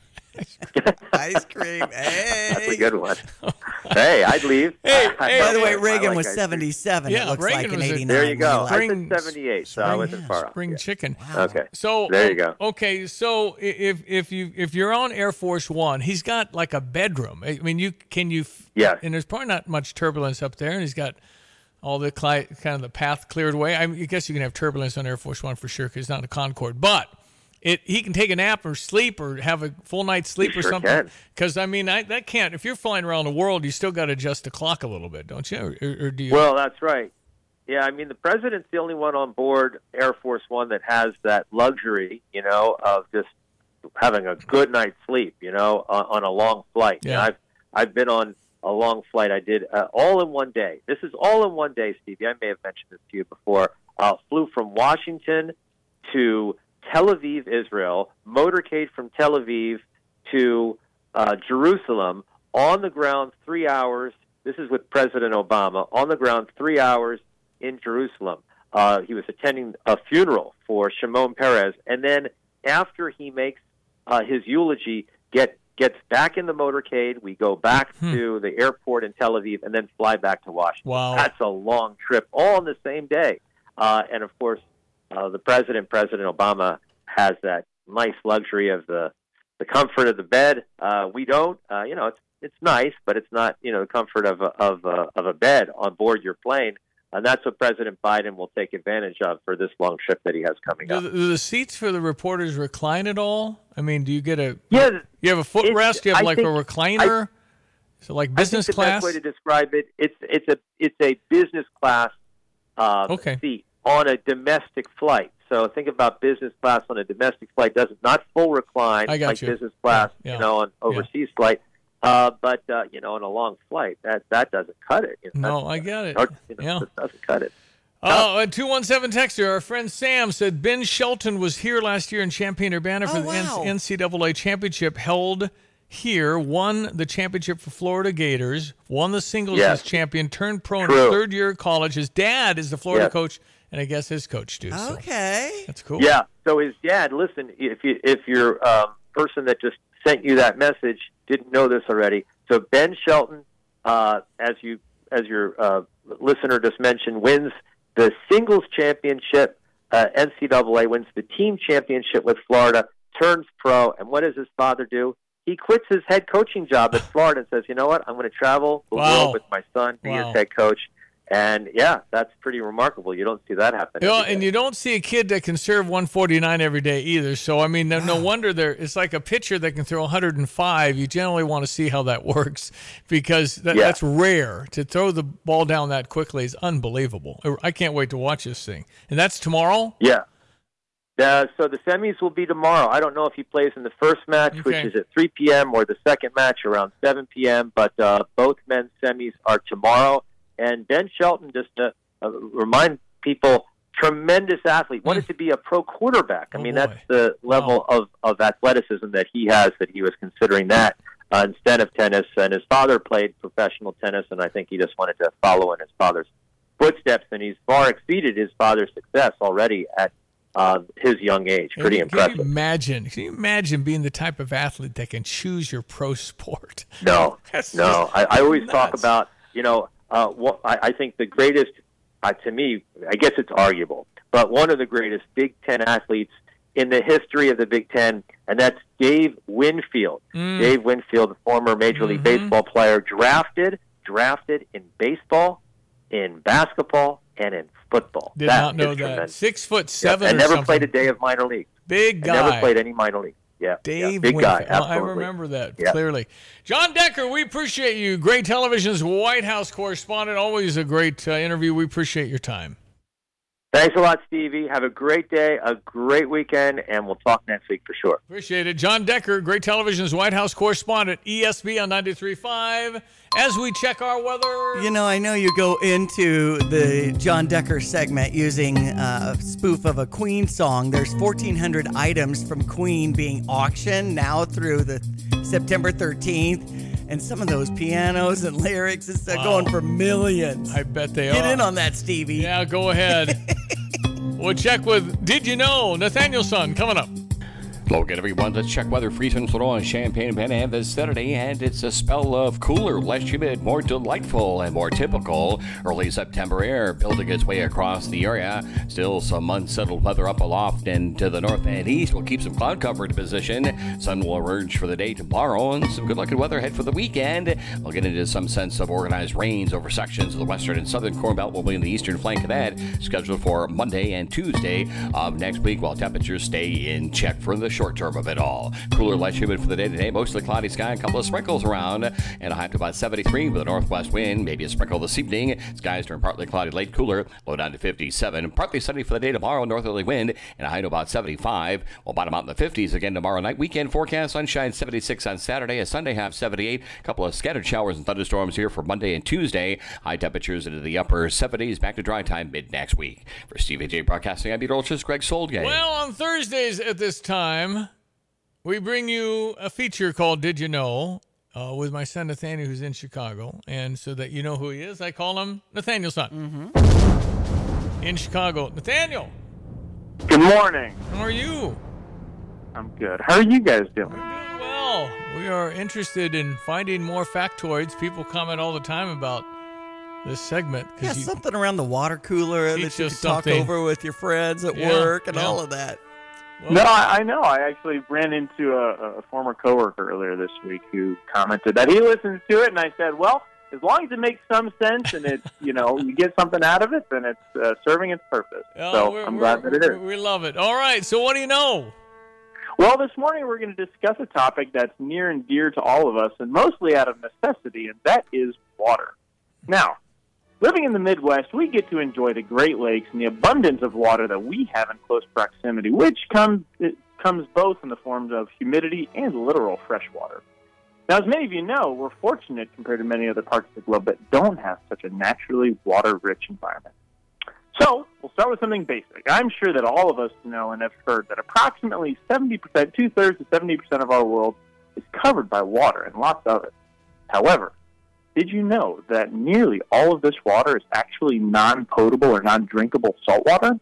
Ice cream. Hey. That's a good one. Hey, I'd leave. By the way, Reagan was 77. Yeah, it looks Reagan like an was 89. There you go. I Spring- said 78, so I wasn't far off. Spring chicken. Wow. Okay. So there you go. Okay, so if you're on Air Force One, he's got like a bedroom. I mean, Yes. And there's probably not much turbulence up there, and he's got all the kind of the path cleared away. I guess you can have turbulence on Air Force One for sure because it's not a Concorde, but he can take a nap or sleep or have a full night's sleep or something. Because that can't. If you're flying around the world, you still got to adjust the clock a little bit, don't you? Or do you? Well, that's right. Yeah, I mean, the president's the only one on board Air Force One that has that luxury, of just having a good night's sleep, on a long flight. Yeah. I've been on a long flight. I did all in one day. This is all in one day, Stevie. I may have mentioned this to you before. Flew from Washington to Tel Aviv, Israel, motorcade from Tel Aviv to Jerusalem, on the ground 3 hours. This is with President Obama, on the ground 3 hours in Jerusalem. He was attending a funeral for Shimon Peres, and then after he makes his eulogy, gets back in the motorcade. We go back to the airport in Tel Aviv and then fly back to Washington. Wow. That's a long trip, all on the same day. And, of course, the President Obama, has that nice luxury of the comfort of the bed. We don't. It's nice, but it's not, the comfort of a bed on board your plane. And that's what President Biden will take advantage of for this long trip that he has coming up. Do the seats for the reporters recline at all? I mean, do you get you have a footrest? Do you have like a recliner? So like business class? The best way to describe it, it's a business class seat on a domestic flight. So think about business class on a domestic flight. Not full recline like business class, on overseas flight. But on a long flight, that doesn't cut it. I get it. It doesn't cut it. 217 texter, our friend Sam said Ben Shelton was here last year in Champaign-Urbana for the NCAA championship held here, won the championship for Florida Gators, won the singles as champion, turned pro in his third year of college. His dad is the Florida coach, and I guess his coach too. Okay. So that's cool. Yeah. So his dad, listen, if your person that just sent you that message didn't know this already, so Ben Shelton, as your listener just mentioned, wins the singles championship. NCAA wins the team championship with Florida, turns pro, and what does his father do? He quits his head coaching job at Florida and says, you know what, I'm going to travel the world with my son, be his head coach. And, that's pretty remarkable. You don't see that happen. And you don't see a kid that can serve 149 every day either. So, I mean, no wonder it's like a pitcher that can throw 105. You generally want to see how that works because that's rare. To throw the ball down that quickly is unbelievable. I can't wait to watch this thing. And that's tomorrow? Yeah. So the semis will be tomorrow. I don't know if he plays in the first match, which is at 3 p.m., or the second match around 7 p.m., but both men's semis are tomorrow. And Ben Shelton, just to remind people, tremendous athlete, wanted to be a pro quarterback. I mean, that's the level of athleticism that he has, that he was considering that instead of tennis. And his father played professional tennis, and I think he just wanted to follow in his father's footsteps, and he's far exceeded his father's success already at his young age. Pretty impressive. Can you imagine being the type of athlete that can choose your pro sport? No. I always talk about, I think the greatest, to me, I guess it's arguable, but one of the greatest Big Ten athletes in the history of the Big Ten, and that's Dave Winfield. Dave Winfield, the former Major League Baseball player, drafted in baseball, in basketball, and in football. Did not know that. 6'7" and never played a day of minor league. Big guy. Never played any minor league. Yeah, Dave big Winfield. guy. Absolutely. I remember that clearly. John Decker, we appreciate you. Great Television's White House correspondent. Always a great interview. We appreciate your time. Thanks a lot, Stevie. Have a great day, a great weekend, and we'll talk next week for sure. Appreciate it. John Decker, Great Television's White House correspondent, ESB on 93.5. As we check our weather. I know you go into the John Decker segment using a spoof of a Queen song. There's 1,400 items from Queen being auctioned now through the September 13th. And some of those pianos and lyrics is going for millions. I bet they are. Get in on that, Stevie. Yeah, go ahead. We'll check with Did You Know? Nathaniel Son coming up. Logan, everyone, let's check weather for Eastern Florida and Champaign Pan this Saturday, and it's a spell of cooler, less humid, more delightful, and more typical. Early September air building its way across the area. Still some unsettled weather up aloft and to the north and east. We'll keep some cloud cover in position. Sun will emerge for the day tomorrow, and some good-looking weather ahead for the weekend. We'll get into some sense of organized rains over sections of the western and southern Corn Belt. Will be in the eastern flank of that, scheduled for Monday and Tuesday of next week, while temperatures stay in check for the short term of it all. Cooler, less humid for the day today. Mostly cloudy sky, a couple of sprinkles around, and a high to about 73 with a northwest wind. Maybe a sprinkle this evening. Skies turn partly cloudy late, cooler, low down to 57. Partly sunny for the day tomorrow, northerly wind, and a high to about 75. We'll bottom out in the 50s again tomorrow night. Weekend forecast, sunshine 76 on Saturday, a Sunday half 78. A couple of scattered showers and thunderstorms here for Monday and Tuesday. High temperatures into the upper 70s, back to dry time mid next week. For Stevie J Broadcasting, I'm meteorologist Greg Soldgate. Well, on Thursdays at this time, we bring you a feature called Did You Know? With my son Nathaniel, who's in Chicago. And so that you know who he is, I call him Nathaniel's son. In Chicago. Nathaniel! Good morning. How are you? I'm good. How are you guys doing? We're doing well. We are interested in finding more factoids. People comment all the time about this segment. Yeah, something around the water cooler that you can talk over with your friends at work and all of that. Well, no, I know. I actually ran into a former coworker earlier this week who commented that he listens to it, and I said, well, as long as it makes some sense and it's, you get something out of it, then it's serving its purpose. So I'm glad that it is. We love it. All right, so what do you know? Well, this morning we're going to discuss a topic that's near and dear to all of us, and mostly out of necessity, and that is water. Now, living in the Midwest, we get to enjoy the Great Lakes and the abundance of water that we have in close proximity, which comes both in the forms of humidity and literal fresh water. Now, as many of you know, we're fortunate compared to many other parts of the globe that don't have such a naturally water-rich environment. So, we'll start with something basic. I'm sure that all of us know and have heard that approximately 70%, 2/3 to 70% of our world is covered by water, and lots of it. However, did you know that nearly all of this water is actually non-potable or non-drinkable salt water?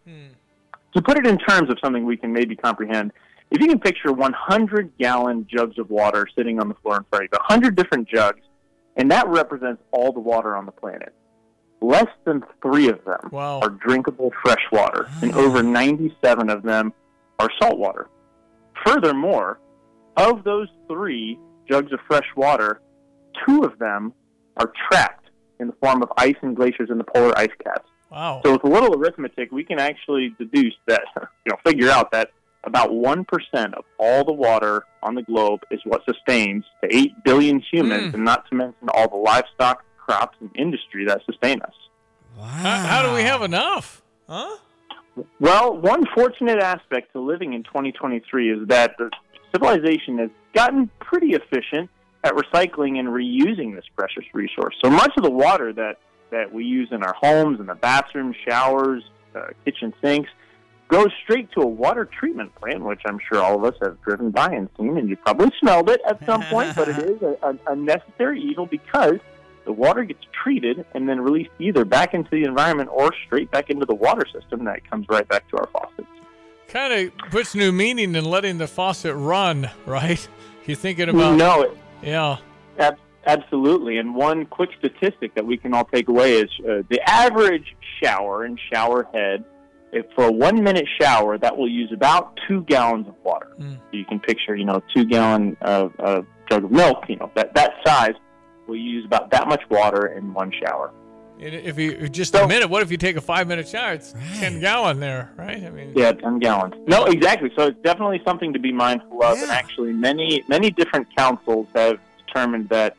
To put it in terms of something we can maybe comprehend, if you can picture 100-gallon jugs of water sitting on the floor in front of you, 100 different jugs, and that represents all the water on the planet. Less than 3 of them are drinkable fresh water, and over 97 of them are salt water. Furthermore, of those 3 jugs of fresh water, 2 of them are trapped in the form of ice and glaciers in the polar ice caps. Wow. So with a little arithmetic, we can actually deduce that, figure out that about 1% of all the water on the globe is what sustains the 8 billion humans, and not to mention all the livestock, crops, and industry that sustain us. Wow. How do we have enough? Huh? Well, one fortunate aspect to living in 2023 is that the civilization has gotten pretty efficient at recycling and reusing this precious resource. So much of the water that we use in our homes, in the bathrooms, showers, kitchen sinks, goes straight to a water treatment plant, which I'm sure all of us have driven by and seen, and you probably smelled it at some point, but it is a necessary evil because the water gets treated and then released either back into the environment or straight back into the water system that comes right back to our faucets. Kind of puts new meaning in letting the faucet run, right? You're thinking about... No. Yeah. Absolutely. And one quick statistic that we can all take away is the average shower and shower head, if for a 1-minute shower, that will use about 2 gallons of water. So you can picture, 2 gallon of jug of milk, that size will use about that much water in one shower. If you just a minute, what if you take a 5-minute shower? It's 10 gallon there, right? I mean, yeah, 10 gallons. No, exactly. So it's definitely something to be mindful of. And actually, many different councils have determined that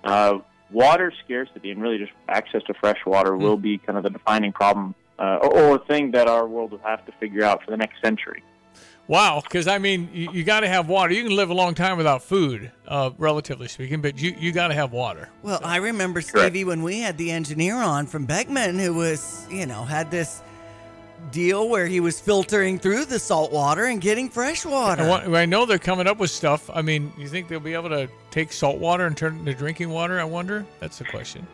water scarcity and really just access to fresh water will be kind of the defining problem or thing that our world will have to figure out for the next century. Wow, because, I mean, you got to have water. You can live a long time without food, relatively speaking, but you got to have water. Well, I remember, Stevie, when we had the engineer on from Beckman who was, had this deal where he was filtering through the salt water and getting fresh water. I know they're coming up with stuff. I mean, you think they'll be able to take salt water and turn it into drinking water, I wonder? That's the question.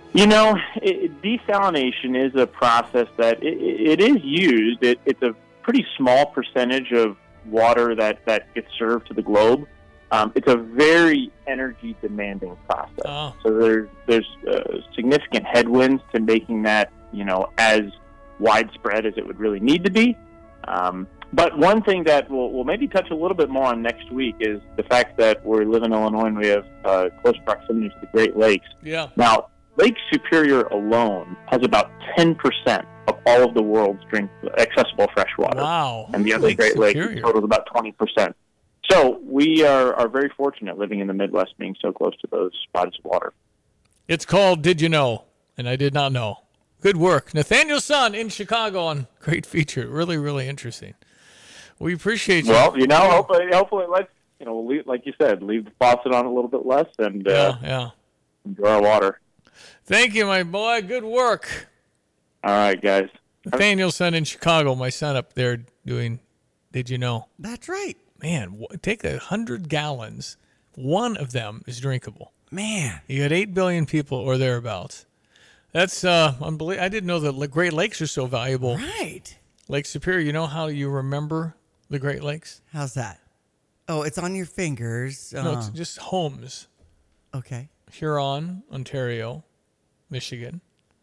Desalination is a process that it is used. It's a pretty small percentage of water that gets served to the globe. It's a very energy demanding process. So there's significant headwinds to making that, as widespread as it would really need to be. But one thing that we'll maybe touch a little bit more on next week is the fact that we live in Illinois and we have close proximity to the Great Lakes. Yeah. Now, Lake Superior alone has about 10% of all of the world's accessible fresh water. Wow. And the other Great Lakes totals about 20%. So we are very fortunate living in the Midwest, being so close to those bodies of water. It's called Did You Know? And I did not know. Good work. Nathaniel Sun in Chicago on great feature. Really, really interesting. We appreciate you. Well, hopefully let's, we'll like you said, leave the faucet on a little bit less and enjoy our water. Thank you, my boy. Good work. All right, guys. Nathaniel Sun in Chicago, my son up there doing Did You Know? That's right. Man, take 100 gallons. One of them is drinkable. Man. You got 8 billion people or thereabouts. That's unbelievable. I didn't know that the Great Lakes are so valuable. Right. Lake Superior, you know how you remember the Great Lakes? How's that? Oh, it's on your fingers. No, it's just homes. Okay. Huron, Ontario, Michigan,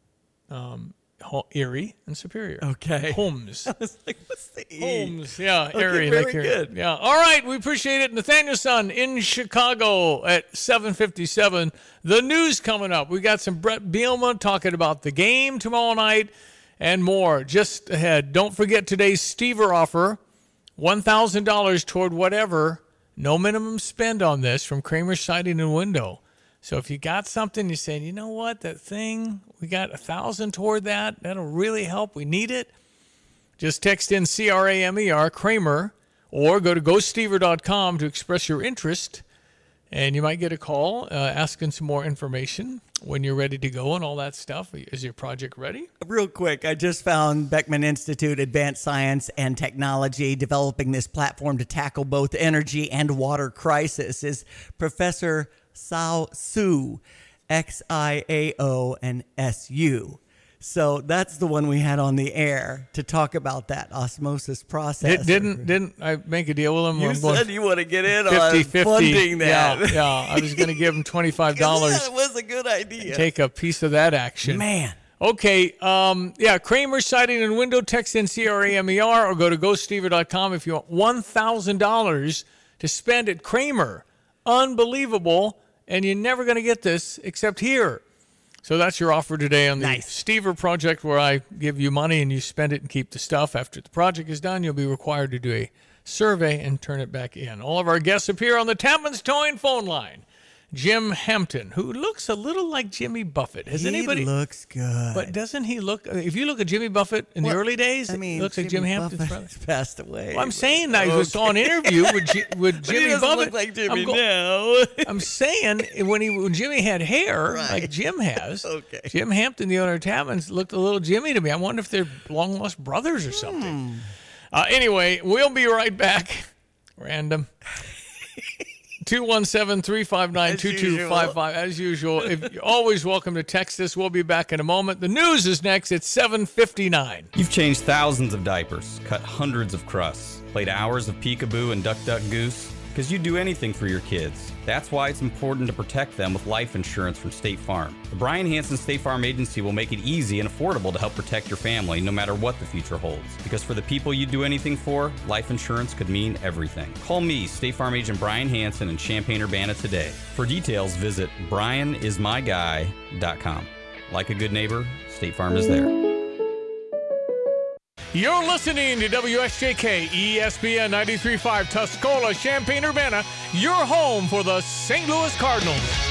Erie, and Superior. Okay. Holmes. I was like, what's the E? Holmes, yeah. Okay, Erie. very Lake Erie. good. Yeah. All right, we appreciate it. Nathaniel Sun in Chicago at 7:57. The news coming up. We got some Brett Bielema talking about the game tomorrow night and more just ahead. Don't forget today's Stever offer, $1,000 toward whatever. No minimum spend on this from Kramer Siding and Window. So if you got something, you're saying, you know what, that thing, we got $1,000 toward that. That'll really help. We need it. Just text in CRAMER, Kramer, or go to GoStever.com to express your interest. And you might get a call asking some more information when you're ready to go and all that stuff. Is your project ready? Real quick, I just found Beckman Institute Advanced Science and Technology developing this platform to tackle both energy and water crisis is Professor Sao Su, Xiao and Su. So that's the one we had on the air to talk about that osmosis process. Didn't I make a deal with him? You said you want to get in 50-50. on funding that. Yeah, I was going to give him $25. That was a good idea. Take a piece of that action. Man. Okay, Kramer Siding and Window, text in CRAMER or go to GoStever.com if you want $1,000 to spend at Kramer. Unbelievable, and you're never going to get this except here. So that's your offer today on the Stever project, where I give you money and you spend it and keep the stuff. After the project is done, you'll be required to do a survey and turn it back in. All of our guests appear on the Tapman's Towing phone line. Jim Hampton, who looks a little like Jimmy Buffett. He looks good. But doesn't he look, if you look at Jimmy Buffett in the early days, he looks like Jim Hampton's brother. Passed away. Well, I'm saying that I saw an interview with Jimmy he doesn't Buffett. look like Jimmy now. I'm saying when Jimmy had hair like Jim has, Jim Hampton, the owner of Tapman's, looked a little Jimmy to me. I wonder if they're long lost brothers or something. Anyway, we'll be right back. Random. 217-359-2255. As usual, you're always welcome to text us. We'll be back in a moment. The news is next at 7:59. You've changed thousands of diapers, cut hundreds of crusts, played hours of peekaboo and duck duck goose, because you'd do anything for your kids. That's why it's important to protect them with life insurance from State Farm. The Brian Hansen State Farm Agency will make it easy and affordable to help protect your family no matter what the future holds. Because for the people you'd do anything for, life insurance could mean everything. Call me, State Farm Agent Brian Hansen in Champaign-Urbana today. For details, visit brianismyguy.com. Like a good neighbor, State Farm is there. You're listening to WSJK ESPN 93.5 Tuscola, Champaign-Urbana, your home for the St. Louis Cardinals.